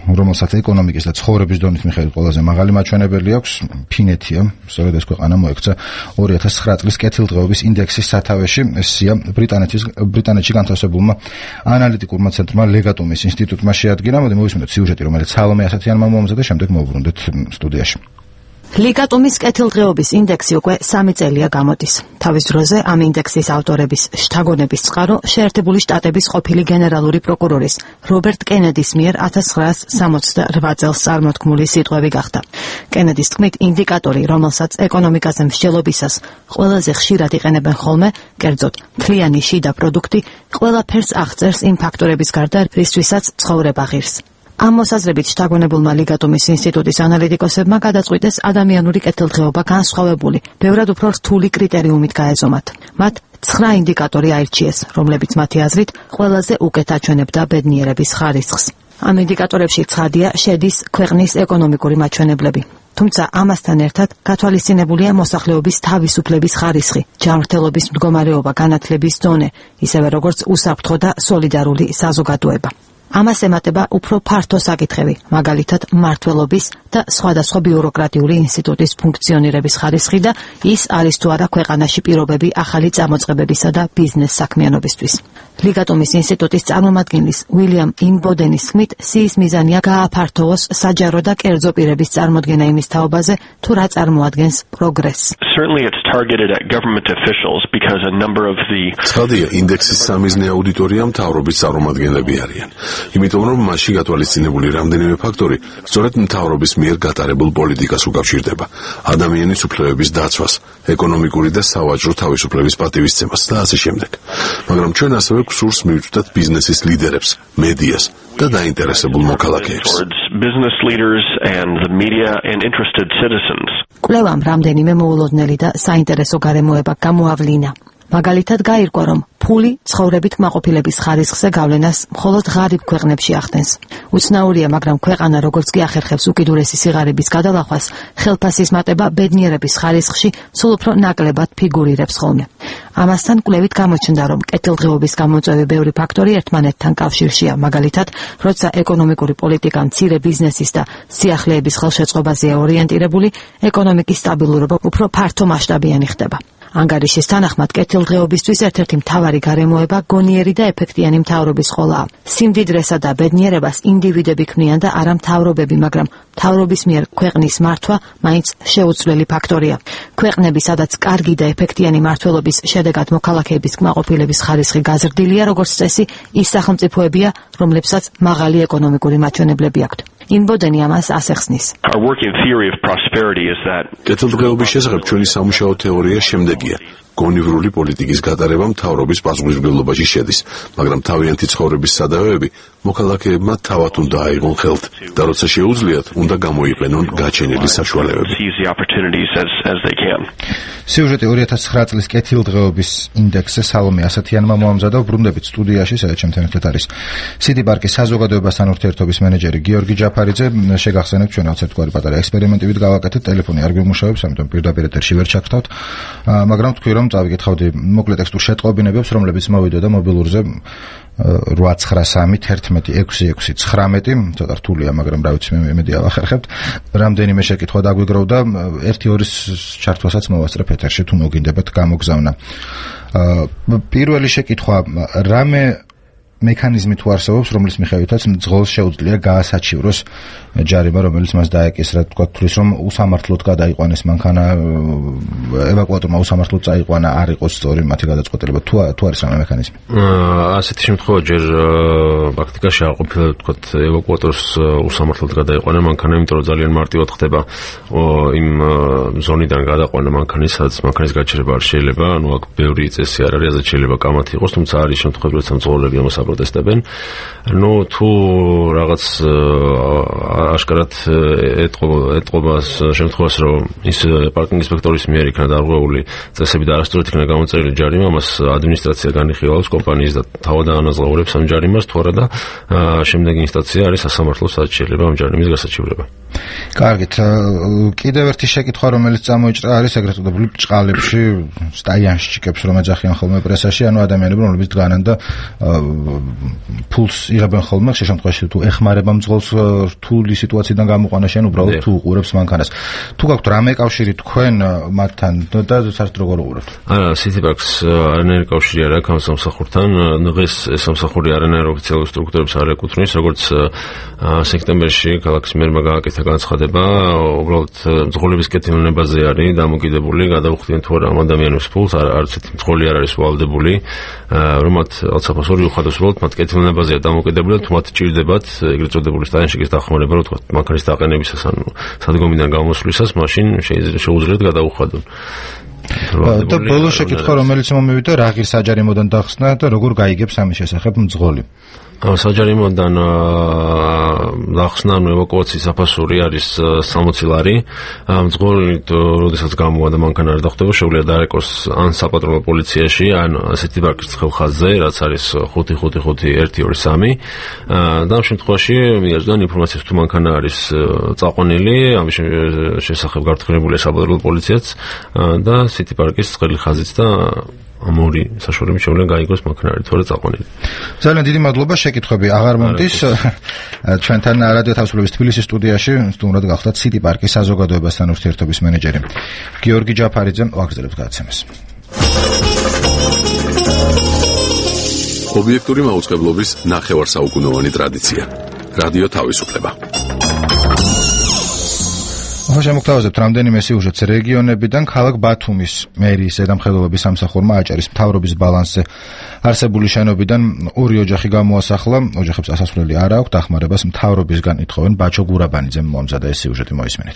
რომელსაც ეკონომიკის და ცხოვრების დონის მიხედვით ყველაზე მაღალი მაჩვენებელი აქვს, ფინეთია, სწორედ ეს ქვეყანა მოექცა ორი ათას ცხრა წლის კეთილდღეობის ინდექსის სათავეში. ესია ბრიტანეთის ბრიტანეთში განთავსებულმა ანალიტიკურმა ცენტრმა ლეგატუმის ინსტიტუტმა შეადგინა. მოდი მოვისმინოთ სიუჟეტი, რომელიც სალომე ასათიანმა მომზადა, შემდეგ მოვუბრუნდეთ სტუდიაში.
ლიგატუმის კეთილდღეობის ინდექსი უკვე სამი წელია გამოდის. თავის დროზე ამ ინდექსის ავტორების შთაგონების წყარო შეერთებული შტატების ყოფილი გენერალური პროკურორის რობერტ კენედის მიერ ათას ცხრაას სამოცდარვა წელს წარმოთქმული სიტყვები გახდა. კენედის თქმით, ინდიკატორი, რომელსაც ეკონომიკაზე მსჯელობისას ყველაზე ხშირად იყენებენ ხოლმე, კერძოდ მთლიანი შიდა პროდუქტი, ყველაფერს აღწერს იმ ფაქტორების გარდა, რისთვისაც ცხოვრება ღირს. ამ მოსაზრებით შთაგონებულმა ლიგატუმის ინსტიტუტის ანალიტიკოსებმა გადაწყვიტეს ადამიანური კეთილდღეობა განსხვავებული, ბევრად უფრო რთული კრიტერიუმით გაეძომათ. მათ ცხრა ინდიკატორი აირჩიეს, რომლებიც მათი აზრით ყველაზე უკეთ აჩვენებდა ბედნიერების ხარისხს. ამ ინდიკატორებში ცხადია შედის ქვეყნის ეკონომიკური მაჩვენებლები. თუმცა ამასთან ერთად გათვალისწინებულია მოსახლეობის თავისუფლების ხარისხი, ჯანმრთელობის მდგომარეობა, განათლების დონე, ისევე როგორც უსაფრთხო და სოლიდარული საზოგადოება. ამას ემატება უფრო ფართო საკითხები, მაგალითად მმართველობის და სხვადასხვა ბიუროკრატიული ინსტიტუტის ფუნქციონირების ხარისხი და ის არის თუ არა ქვეყანაში პირობები ახალი წამოწყებებისა და ბიზნეს საქმიანობისთვის. ლიგატუმის ინსტიტუტის წარმომადგენლის უილიამ ინბოდენის თქმით, სიის მიზანია გააფართოვოს საჯარო და კერძო პირების წარმოდგენა იმის თაობაზე, თუ რა წარმოადგენს პროგრესს.
Certainly it's targeted at government officials because a number of the
ცხადია, ინდექსის სამიზნე აუდიტორია მთავრობის წარმომადგენლები არიან. იმიტომ რომ მასში გათვალისწინებული რამდენიმე ფაქტორი სწორედ მთავრობის მიერ გატარებულ პოლიტიკას უკავშირდება, ადამიანის უფლებების დაცვას, ეკონომიკური და სავაჭრო თავისუფლების პატივისცემას და ასე შემდეგ. მაგრამ ჩვენ ასევე გსურს მივწვდეთ ბიზნესის ლიდერებს, მედიას და დაინტერესებულ მოქალაქეებს.
business leaders and the media and interested citizens.
კვლევამ რამდენიმე მოულოდნელი და საინტერესო გარემოება გამოავლინა. მაგალითად გაირკვა, რომ ფული ცხოვრებით კმაყოფილების ხარისხზე გავლენას მხოლოდ ღარიბ ქვეყნებში ახდენს. უცნაურია, მაგრამ ქვეყანა როგორც კი ახერხებს უკიდურესი სიღარიბის გადალახვას, ხელფასის მატება ბედნიერების ხარისხში სულ უფრო ნაკლებად ფიგურირებს ხოლმე. ამასთან კვლევით გამოჩნდა, რომ კეთილდღეობის გამოწვევი ბევრი ფაქტორი ერთმანეთთან კავშირშია, მაგალითად, როცა ეკონომიკური პოლიტიკა მცირე ბიზნესის და სიახლეების ხელშეწყობაზეა ორიენტირებული, ეკონომიკის სტაბილურობა უფრო ფართო მასშტაბიანი ხდება. ანგარიშის თანახმად კეთილდღეობისთვის ერთ-ერთი მთავარი გარემოება გონიერი და ეფექტიანი მთავრობის ყოლაა. სიმდიდრესა და ბედნიერებას ინდივიდები ქმნიან და არა მთავრობები, მაგრამ მთავრობის მიერ ქვეყნის მართვა მაინც შეუცვლელი ფაქტორია. ქვეყნები, სადაც კარგი და ეფექტიანი მმართველობის შედეგად მოქალაქეების კმაყოფილების ხარისხი გაზრდილია, როგორც წესი, ის სახელმწიფოებია, რომლებსაც მაღალი ეკონომიკური მაჩვენებლები აქვთ. ინბოდენი ამას ასახსნის.
Our working theory of prosperity is that
კეთილდღეობის შესახებ ჩვენი სამუშაო თეორია შემდეგია. გონივრული პოლიტიკის გატარება მთავრობის პასუხისმგებლობაში შედის, მაგრამ თავიანთი ცხოვრების სადავეები მოქალაქეებმა თავად უნდა აიღონ ხელთ და როცა შეუძლიათ, უნდა გამოიყენონ გაჩენილი საშუალებები.
სიუჟეტი ორი ათას ცხრა წლის კეთილდღეობის ინდექსზე სალომე ასათიანმა მოამზადა. ბრუნდებით სტუდიაში, სადაც ჩემთან ერთად არის City Park-ის საზოგადოებასთან ურთიერთობის მენეჯერი გიორგი ჯაფარიძე. შეგახსენებთ, ჩვენ რაღაც ერთგვარი პატარა ექსპერიმენტივით გავაკეთეთ, ტელეფონი არ გვიმუშავებს, ამიტომ პირდაპირ ეთერში ვერ ჩაგთავთ, მაგრამ თქვი რომ წავიკითხავდი მოკლე ტექსტურ შეტყობინებებს, რომლებიც მოვიდა და მობილურზე რვა ცხრა სამი ერთმეტი ექვსი ექვსი ცხრამეტი, ცოტა რთულია, მაგრამ რა ვიცი, მე მედი ავახერხებთ. რამდენიმე შეკითხვა დაგვიგროვდა, ერთი ორის ჩართვასაც მოვასწრებ ეთერში, თუ მოგინდებათ გამოგზავნა. პირველი შეკითხვა, რამე მექანიზმი თუ არსებობს, რომლის მიხედვითაც მძღოლს შეუძლია გაასაჩივროს ჯარიმა, რომელიც მას დაეკისრა, თქვა თulis რომ უსამართლოდ გადაიყვანეს მანქანა, ევაკუატორმა უსამართლოდ წაიყვანა, არ იყოს სწორი მათი გადაწყვეტილება, თუ თუ არის რამე მექანიზმი.
ასეთი შემთხვევა ჯერ პრაქტიკაში არ ყოფილა, თქვა ევაკუატორს უსამართლოდ გადაიყვანა მანქანა, იმიტომ რომ ძალიან მარტივად ხდება იმ ზონიდან გადაყვანა მანქანის, სადაც მანქანის გაჩერება არ შეიძლება, ანუ აქ ბევრი წესი არ არის, ასე შეიძლება კამათი იყოს, თუმცა არის შემთხვევები, როცა მძღოლები ამას აპროტესტებენ. ნუ თუ რაღაც აშკარად ეტყობა ეტყობა შემთხვევას, რომ ის პარკინგ ინსპექტორის მიერ იქნა დარღვეული წესები და არასწორად იქნა გამოწერილი ჯარიმა, მას ადმინისტრაცია განიხილავს კომპანიის და თავად აანაზღაურებს ამ ჯარიმას, თუ არა და შემდეგი ინსტანცია არის სასამართლო, სადაც შეიძლება ამ ჯარიმის გასაჩივრება.
კარგით, კიდევ ერთი შეკითხვა, რომელიც წამოიჭრა, არის ეგრეთ წოდებული ბჭყალებში, სტაიანშჩიკებს, რომ ეძახიან ხოლმე პრესაში, ანუ ადამიანები, რომლებიც დგანან და ფულს იღებენ ხოლმე ხშირ შემთხვევაში თუ ეხმარება მძღოლს რთული სიტუაციიდან გამოყვანა შენ უბრალოდ თუ უყურებს მანქანას თუ გაქვთ რამე კავშირი თქვენ მათთან და საერთოდ როგორ უყურებთ?
არა, City Parks არანაირი კავშირი არ აქვს ამ სამსახურთან. დღეს ეს სამსახური არანაირ ოფიციალურ სტრუქტურებს არ ეკუთვნის, როგორც სექტემბერში ქალაქის მერმა გააკეთა განცხადება, უბრალოდ მძღოლების კეთილნებაზე არის დამოკიდებული, გადავხდიან თუ არა ამ ადამიანებს ფულს, არც ერთი მძღოლი არ არის ვალდებული, რომ მათ ალსაფასორი უხადოს, უბრალოდ მათ კეთილნებაზეა დამოკიდებული, თუ მათ ჭირდებათ ეგრეთ წოდებული სტაჟის დახმარება, რომ თქვა მანქანის დაყენებისას ან სადგომიდან გამოსვლისას, მაშინ შეუძლიათ გადაუხადონ.
და ბოლოს შეკითხვა რომელიც მომივიდა, რა ღირს საჯარიმოდან დახსნა და როგორ გაიგებს ამის შესახებ მძღოლი?
საჯარიმოდან დახსნა ევაკუაციის საფასური არის სამოცი ლარი. მძღოლი როდესაც გამოვა და მანქანა არ დახვდება, შეუძლია დაეკოს ან საპატრონო პოლიციაში, ან City Parks ხელხაზზე, რაც არის ხუთი ხუთი ხუთი ერთი ორი სამი. და ამ შემთხვევაში მიაჩნდა ინფორმაციას თუ მანქანა არის წაყვანილი, ამის შესახებ გართხრებულია საპატრონო პოლიციაც და City Parks-ის ცხელი ხაზით და ამ ორი საშუალებით შეუძლია გაიგოს მანქანა არის თუ არა წაყვანილი.
ძალიან დიდი მადლობა, შეკითხვები აღარ მომდის. ჩვენთან რადიო თავისუფლების თბილისის სტუდიაში სტუმრად გახლდათ City Parks-ის საზოგადოებასთან ურთიერთობის მენეჯერი გიორგი ჯაფარიძე. ვაგრძელებთ გადაცემას.
ობიექტური მაუწყებლობის ნახევარსაუკუნოვანი ტრადიცია. რადიო თავისუფლება.
ახლა შემოგთავაზებთ რამდენიმე სიუჟეტს რეგიონებიდან. ქალაქ ბათუმის მერიის ზედამხედველობის სამსახურმა აჭარის მთავრობის ბალანსზე არსებული შენობიდან ორი ოჯახი გამოასახლა. ოჯახებს ასასვლელი არ აქვთ, დახმარებას მთავრობისგან ითხოვენ. ბაჩო გურაბანიძემ მომზადა ეს სიუჟეტი, მოისმენთ.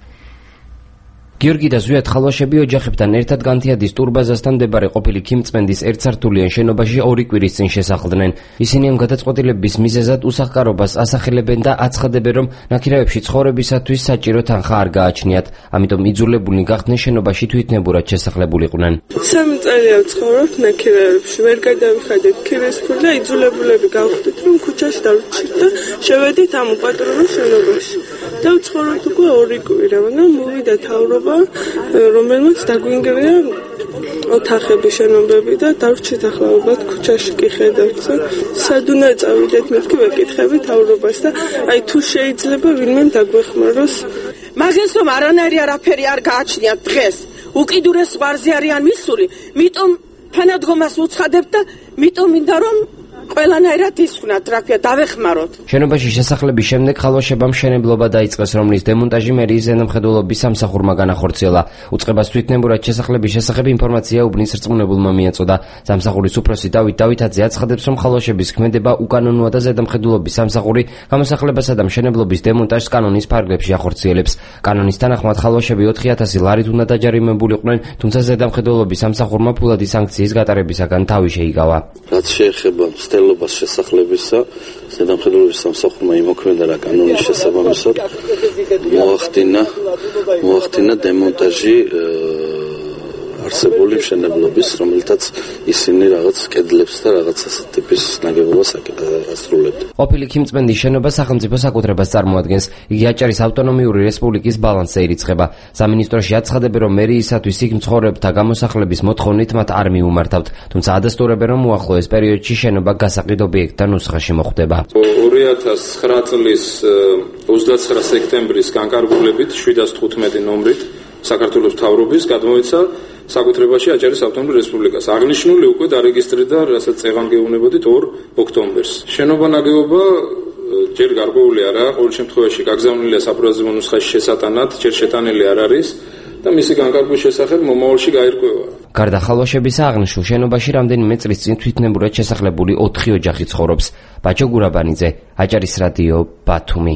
გიორგი და ზვიად ხალვაშები ოჯახებთან ერთად განთიადის ტურბაზასთან მდებარე ყოფილი ქიმწმენდის ერთსართულიან შენობაში ორი კვირის წინ შესახლდნენ. ისინი ამ გადაწყვეტილების მიზეზად უსახკარობას ასახელებენ და აცხადებენ, რომ ნაქირავებში ცხოვრებისათვის საჭირო თანხა არ გააჩნიათ, ამიტომ იძულებულნი გახდნენ შენობაში თვითნებურად შესახლებულიყვნენ.
სამი წელია ვცხოვრობ ნაქირავებში, ვერ გადავიხადეთ ქირის ფული და იძულებულები გავხდით, რომ ქუჩაში დავრჩით და შევედით ამ უპატრონო შენობაში. და ვცხოვრობთ უკვე ორი კვირა, მაგრამ მოვიდა თავრობა, რომელმაც დაგვინგრია ოთახები, შენობები და დავრჩით ახლა ალბათ ქუჩაში კი ხედავთ. სად უნდა წავიდეთ, მეთქი ვეკითხები თავრობას და აი თუ შეიძლება ვინმე დაგვეხმაროს.
მაგას რომ არანაირი არაფერი არ გააჩნიათ დღეს, უკიდურეს ვარზე არიან მისული, მიტომ თანადგომას უცხადებთ და მიტომ მინდა რომ ყველანაირად ისხვნათ, რა ქვია, დავეხმაროთ.
შენობაში შესახლების შემდეგ ხალვაშებამ მშენებლობა დაიწყეს, რომლის დემონტაჟი მერიის ზედამხედველობის სამსახურმა განახორციელა. უწყებას თვითნებურად შესახლების შესახებ ინფორმაცია უბნის რწმუნებულმა მიაწოდა. სამსახურის უფროსი დავით დავითაძე აცხადებს, რომ ხალვაშების ქმედება უკანონოა და ზედამხედველობის სამსახური გამოსახლებასა და მშენებლობის დემონტაჟს კანონის ფარგლებში ახორციელებს. კანონის თანახმად ხალვაშები ოთხი ათასი ლარით უნდა დაჯარიმებულიყვნენ, თუმცა ზედამხედველობის სამსახურმა ფულადი სანქციის გატარებისაგან თავი შეიგავა.
რაც შეეხება მცდელობას შესახლებისა, ზედამხედველობის სამსახურმა იმოქმედა რა კანონის შესაბამისად მოახდინა მოახდინა დემონტაჟი არსებული მშენებლობის, რომელთაც ისინი რაღაც კედლებს და რაღაც ასეთ ტიპის ნაგებობას ასრულებდა.
ყოფილი ქიმწმენდის შენობა სახელმწიფო საკუთრებას წარმოადგენს. იგი აჭარის ავტონომიური რესპუბლიკის ბალანსზე ირიცხება. სამინისტროში აცხადებენ, რომ მერიისათვის იქ მცხოვრებთა გამოსახლების მოთხოვნით მათ არ მიუმართავთ, თუმცა ადასტურებენ, რომ უახლოეს პერიოდში შენობა გასაყიდ ობიექტთან ნუსხაში მოხვდება.
ორი ათას ცხრა წლის ოცდაცხრა სექტემბრის განკარგულებით შვიდას თხუთმეტი ნომრით საქართველოს მთავრობის გადმოეცა საკუთრებაში აჭარის ავტონომურ რესპუბლიკას. აღნიშნული უკვე დარეგისტრირდა, რასაც წეღან გეუბნებოდით ორ ოქტომბერს. შენობა ნაგებობა ჯერ გარკვეული არაა, ყოველ შემთხვევაში გაგზავნილია საპროაზმო ნუსხაში შესატანად, ჯერ შეტანილი არ არის და მისი განკარგვის შესახებ მომავალში გაირკვევა.
გარდა ხალვაშებისა აღნიშნულ შენობაში რამდენიმე წლის წინ თვითნებურად შესახლებული ოთხი ოჯახი ცხოვრობს. ბაჩო გურაბანიძე, აჭარის რადიო, ბათუმი.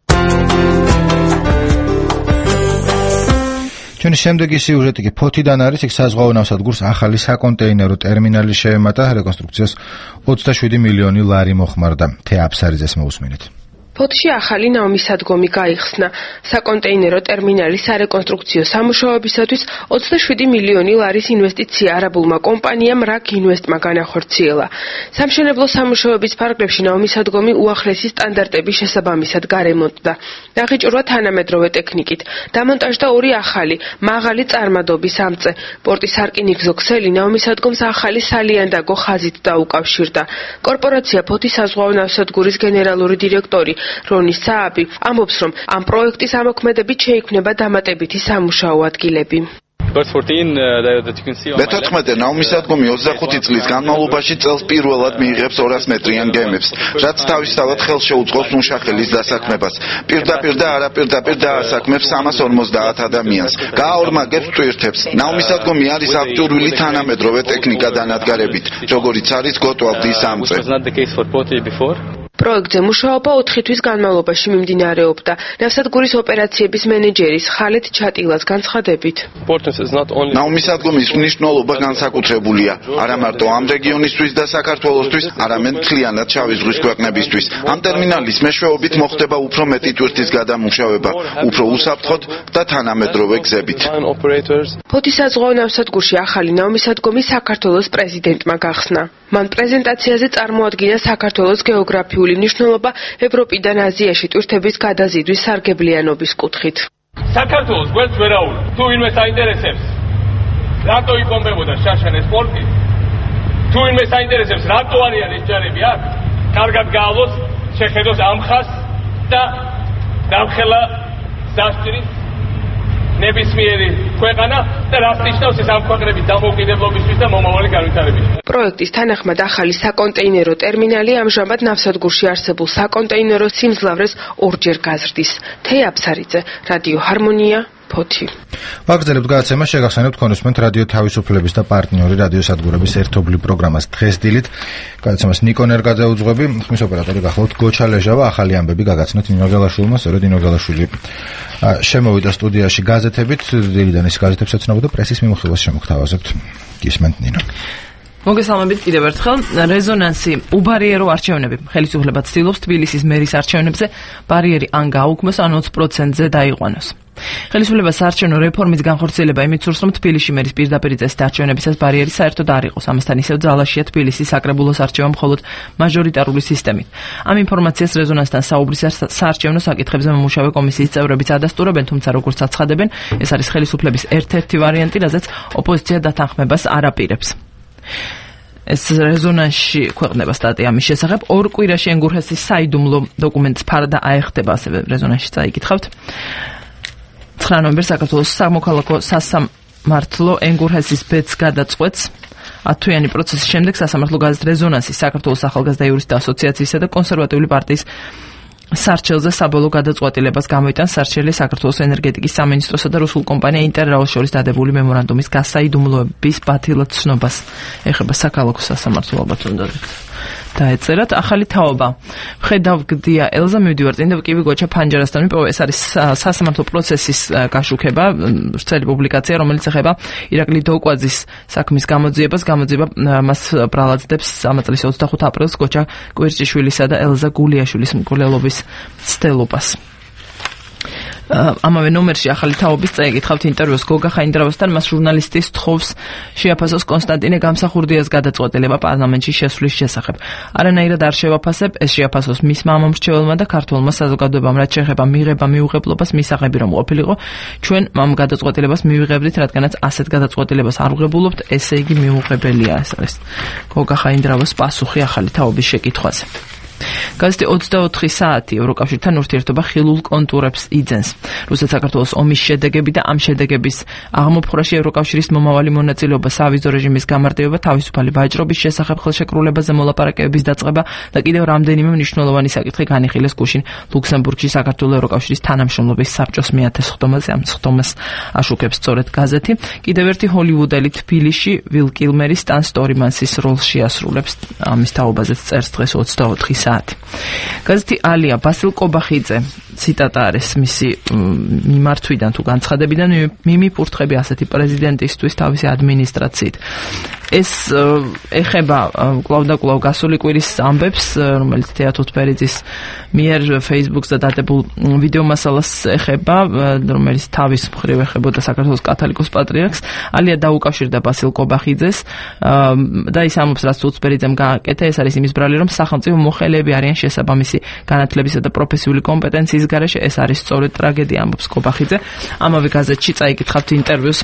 ჩვენი შემდეგი სიუჟეტი კი ფოთიდან არის, იქ საზღვაო ნავსადგურს ახალი საკონტეინერო ტერმინალი შეემატა, რეკონსტრუქციას ოცდაშვიდი მილიონი ლარი მოხმარდა. თეა აფსარიძეს მოусმინეთ.
ფოთში ახალი ნავმისადგომი გაიხსნა. საკონტეინერო ტერმინალის სარეკონსტრუქციო სამუშაოებისათვის ოცდაშვიდი მილიონი ლარის ინვესტიცია არაბულმა კომპანიამ რაკ ინვესტმა განახორციელა. სამშენებლო სამუშაოების ფარგლებში ნავმისადგომი უახლესი სტანდარტების შესაბამისად გარემონტდა. აღიჭურვა თანამედროვე ტექნიკით. დამონტაჟდა ორი ახალი, მაღალი წარმადობის ამწე. პორტის სარკინიგზო ქსელი ნავმისადგომს ახალი სალიანდაგო ხაზით დაუკავშირდა. კორპორაცია ფოთის საზღვაო ნავსადგურის გენერალური დირექტორი რონი სააბი ამბობს, რომ ამ პროექტის ამოქმედებით შეიქმნება დამატებითი სამუშაო ადგილები.
მეთოთხმეტე ნავმისადგომი ოცდახუთი წლის განმავლობაში წელს პირველად მიიღებს ორას მეტრიან გემებს, რაც თავისთავად ხელს შეუწყობს მუშახელის დასაქმებას. პირდაპირ და არაპირდაპირ დაასაქმებს სამას ორმოცდაათ ადამიანს. გააორმაგებს ტვირთებს. ნავმისადგომი არის აღჭურვილი თანამედროვე ტექნიკა-დანადგარებით, როგორიც არის გოტვალდის ამწე.
პროექტზე მუშაობა ოთხი თვის განმავლობაში მიმდინარეობდა. ნავსადგურის ოპერაციების მენეჯერის ხალეთ ჩატილას განცხადებით.
ნავმისადგომის მნიშვნელობა განსაკუთრებულია, არა მარტო ამ რეგიონისთვის და საქართველოსთვის, არამედ მთლიანად შავი ზღვის ქვეყნებისთვის. ამ ტერმინალის მეშვეობით მოხდება უფრო მეტი ტვირთის გადამუშავება, უფრო უსაფრთხოდ და თანამედროვე გზებით.
ფოთის საზღვაო ნავსადგურში ახალი ნავმისადგომი საქართველოს პრეზიდენტმა გახსნა. მან პრეზენტაციაზე წარმოადგინა საქართველოს გეოგრაფიული მნიშვნელობა ევროპიდან აზიაში ტვირთების გადაზიდვის სარგებლიანობის კუთხით.
საქართველოს გვერდს ვერაული. თუ ვინმე საინტერესებს, რატო იკომბებოდა შაშანეს პორტი? თუ ვინმე საინტერესებს, რატო არიან ეს ჯარები აქ? კარგად გაავლოს, შეხედოს ამ ხაზს და დამხელა დასწრის ნებისმიერი ქვეყანა და რას ნიშნავს ეს ამ ქვეყნების დამოუკიდებლობისთვის და მომავალი განვითარებისთვის.
პროექტის თანახმად ახალი საკონტეინერო ტერმინალი ამჟამად ნავსადგურში არსებულ საკონტეინერო სიმძლავრეს ორჯერ გაზრდის. თეა აფსარიძე, რადიო ჰარმონია, ფოთი.
ვაგრძელებთ გადაცემას, შეგახსენებთ კონსუმენტ რადიო თავისუფლების და პარტნიორი რადიოსადგურების ერთობლივ პროგრამას დღეს დილით. გადაცემას ნიკო ნერგაძე უძღვები, ხმის ოპერატორი გახლავთ გოჩა ლეჟავა. ახალი ამბები გაგაცნოთ ნინო გელაშვილმა, სწორედ ნინო გელაშვილი შემოვიდა სტუდიაში გაზეთებით, დილიდან ის გაზეთებს ეცნობოდა, პრესის მიმოხილვას შემოგთავაზებთ. გისმენთ ნინო.
მოგესალმებით კიდევ ერთხელ. რეზონანსი უბარიერო არჩევნები. ხელისუფლება ცდილობს თბილისის მერის არჩევნებზე ბარიერი ან გაუქმოს, ან ოცი პროცენტზე დაიყვანოს. ხელისუფლებას საარჩევნო რეფორმის განხორციელება იმით სურს, რომ თბილისში მერის პირდაპირ წესით არჩევნებისას ბარიერი საერთოდ არ იყოს. ამასთან ისევ ძალაშია თბილისის საკრებულოს არჩევა მხოლოდ მაჟორიტარული სისტემით. ამ ინფორმაციას რეზონანსთან საუბრის საარჩევნო საკითხებზე მომუშავე კომისიის წევრებიც ადასტურებენ, თუმცა როგორც აცხადებენ, ეს არის ხელისუფლების ერთ-ერთი ვარიანტი, რაზეც ოპოზიცია დათანხმებას არ აპირებს. ეს რეზონანსში ქვეყნება სტატია მის შესახებ. ორ კვირაში ენგურჰესის საიდუმლო დოკუმენტს ფარდა აეხდება, ასევე რეზონანსში წაიკითხავთ. ცხრა ნოემბერს საქართველოს სამოქალაქო სასამართლო ენგურჰესის ბედს გადაწყვეტს. ათთვიანი პროცესის შემდეგ სასამართლო გაზეთ რეზონანსის საქართველოს ახალგაზრდა იურისტთა ასოციაციისა და კონსერვატიული პარტიის სარჩელზე საბოლოო გადაწყვეტილებას გამოიტანს სარჩელი საქართველოს ენერგეტიკის სამინისტროსა და რუსულ კომპანია ინტერრაოს შორის დადებული მემორანდუმის გასაიდუმლოების ბათილად ცნობას. ეხება საქალაქო სასამართლო, ალბათ უნდა დაეწერათ. ახალი თაობა. ხედავ გდია ელზა, მივდივარ წინ და ვკივი გოჩა ფანჯარასთან ვიპოვე. ეს არის სასამართლო პროცესის გაშუქება, ვრცელი პუბლიკაცია, რომელიც ეხება ირაკლი დოკვაძის საქმის გამოძიებას. გამოძიება მას ბრალადებს ამ წლის ოცდახუთ აპრილს გოჩა კვირჭიშვილისა და ელზა გულიაშვილის მკვლელობის ცდელობას. ამავე ნომერში ახალი თაობის წაიკითხავთ ინტერვიუს გოგა ხაინდრავასთან, მას ჟურნალისტის თხოვს შეაფასოს კონსტანტინე გამსახურდიას გადაწყვეტილება პარლამენტში შესვლის შესახებ. არანაირად არ შევაფასებ, ეს შეაფასოს მისმა მომრჩეველმა და ქართველმა საზოგადოებამ, რაც შეეხება მიღება მიუღებლობას, მისაღები რომ ყოფილიყო. ჩვენ ამ გადაწყვეტილებას მივიღებდით, რადგანაც ასეთ გადაწყვეტილებას არ ვღებულობთ, ესე იგი მიუღებელია. ეს არის გოგა ხაინდრავას პასუხი ახალი თაობის შეკითხვაზე. გაზეთი ოცდაოთხი საათი ევროკავშირთან ურთიერთობა ხილულ კონტურებს იძენს. რუსეთ-საქართველოს ომის შედეგები და ამ შედეგების აღმოფხვრაში ევროკავშირის მომავალი მონაწილეობა, სავიზო რეჟიმის გამარტივება, თავისუფალი ვაჭრობის შესახებ ხელშეკრულებაზე მოლაპარაკებების დაწყება და კიდევ რამდენიმე მნიშვნელოვანი საკითხი განიხილეს გუშინ ლუქსემბურგში საქართველოს ევროკავშირის თანამშრომლობის საბჭოს მეათე სხდომაზე. ამ სხდომას აშუქებს სწორედ გაზეთი. კიდევ ერთი ჰოლივუდელი თბილისში ვილ კილმერი სტან სტორმანსის როლს შეასრულებს. ამის თაობაზეც წერს დღეს ოცდაოთხი საათი. გაზეთი ალია ბასილ კობახიძე ციტატა არის მისი მიმართვიდან თუ განცხადებიდან მიმიფურთხები ასეთი პრეზიდენტისთვის თავისი ადმინისტრაციით. ეს ეხება კვლავ და კვლავ გასული კვირის ამბებს, რომელიც თეა თუთბერიძის მიერ Facebook-ზე დადებულ ვიდეო მასალას ეხება, რომელიც თავის მხრივ ეხებოდა საქართველოს კათოლიკოს პატრიარქს. ალია დაუკავშირდა ბასილ კობახიძეს და ის ამბობს, რაც თუთბერიძემ გააკეთა, ეს არის იმის ბრალი, რომ სახელმწიფო მოხელეები არიან შესაბამისი განათლებისა და პროფესიული კომპეტენციის გარეშე. ეს არის სწორედ ტრაგედია, ამბობს კობახიძე. ამავე გაზეთში წაიკითხავთ ინტერვიუს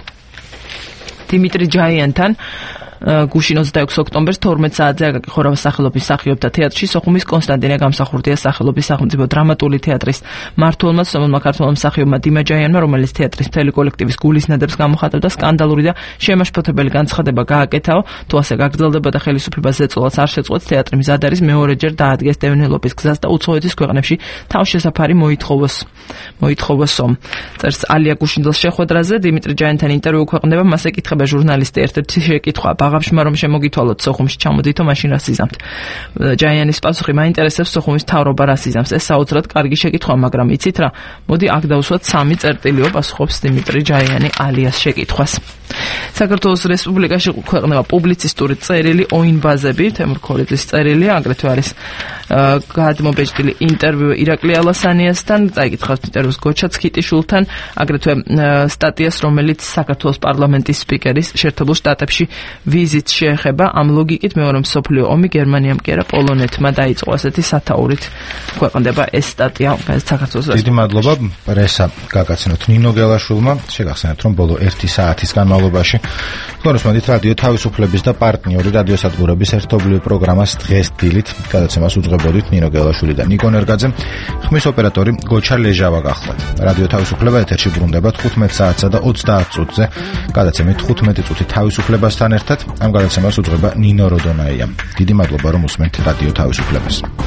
დიმიტრი ჯაიანთან. გუშინ ოცდაექვსი ოქტომბერს თორმეტ საათზე აკაკი ხორავას სახელობის მსახიობთა თეატრში სოხუმის კონსტანტინე გამსახურდია სახელობის სახელმწიფო დრამატული თეატრის მმართველმა სომონმა ქართველმა მსახიობმა დიმა ჯაიანმა, რომელიც თეატრის მთელი კოლექტივის გულის ნადებს გამოხატავდა, სკანდალური და შემაშფოთებელი განცხადება გააკეთაო. თუ ასე გაგრძელდება და ხელისუფლებას ზეწოლაც არ შეწყვეტს, თეატრი მზად არის მეორეჯერ დაადგეს დევნილობის გზას და უცხოეთის ქვეყნებში თავშესაფარი მოითხოვოს. მოითხოვოსო. წერს ალია გუშინდელს შეხვედრაზე დიმიტრი ჯაიანთან ინტერვიუ ქვეყნდება, მას ეკითხება ჟურნალისტი ერთ-ერთი შეკითხვა ბაღავშმა რომ შემოგითვალოთ სოხუმში ჩამოდითო მაშინ რას იზამთ. ჯაიანის პასუხი მაინტერესებს სოხუმის მთავრობა რას იზამს. ეს საოცრად კარგი შეკითხვა, მაგრამ იცით რა, მოდი აქ დავუსვათ სამი წერტილიო, პასუხობს დიმიტრი ჯაიანი ალიას შეკითხვას. საქართველოს რესპუბლიკაში ქვეყნება პუბლიცისტური წერილი ოინბაზები, თემურ ქორიძის წერილი, აგრეთვე არის გადმობეჭდილი ინტერვიუ ირაკლი ალასანიასთან, წაიკითხავთ ინტერვიუს გოჩა ცქიტიშვილთან, აგრეთვე სტატიას, რომელიც საქართველოს პარლამენტის სპიკერის შეერთებულ შტატებში ვიზიტს შეეხება. ამ ლოგიკით მეორე მსოფლიო ომი გერმანიამ კი არა პოლონეთმა დაიწყო, ასეთი სათაურით ქვეყნდება ეს სტატია საქართველოს.
დიდი მადლობა პრესა გაგაცნოთ ნინო გელაშვილმა. შეგახსენებთ რომ ბოლო ერთი საათის განმავლობაში გონოსმადით რადიო თავისუფლების და პარტნიორი რადიოსადგურების ერთობლივ პროგრამას დღეს დილით გადაცემას უძღვებოდით ნინო გელაშვილი და ნიკო ნერგაძე. ხმის ოპერატორი გოჩა ლეჟავა გახლავთ. რადიო თავისუფლება ეთერში ბრუნდება თხუთმეტ საათსა და ოცდაათ წუთზე. გადაცემით თხუთმეტი წუთი თავისუფლებასთან ერთად ამ გადაცემას უძღვება ნინო როდონაია. დიდი მადლობა რომ უსმენთ რადიო თავისუფლებას.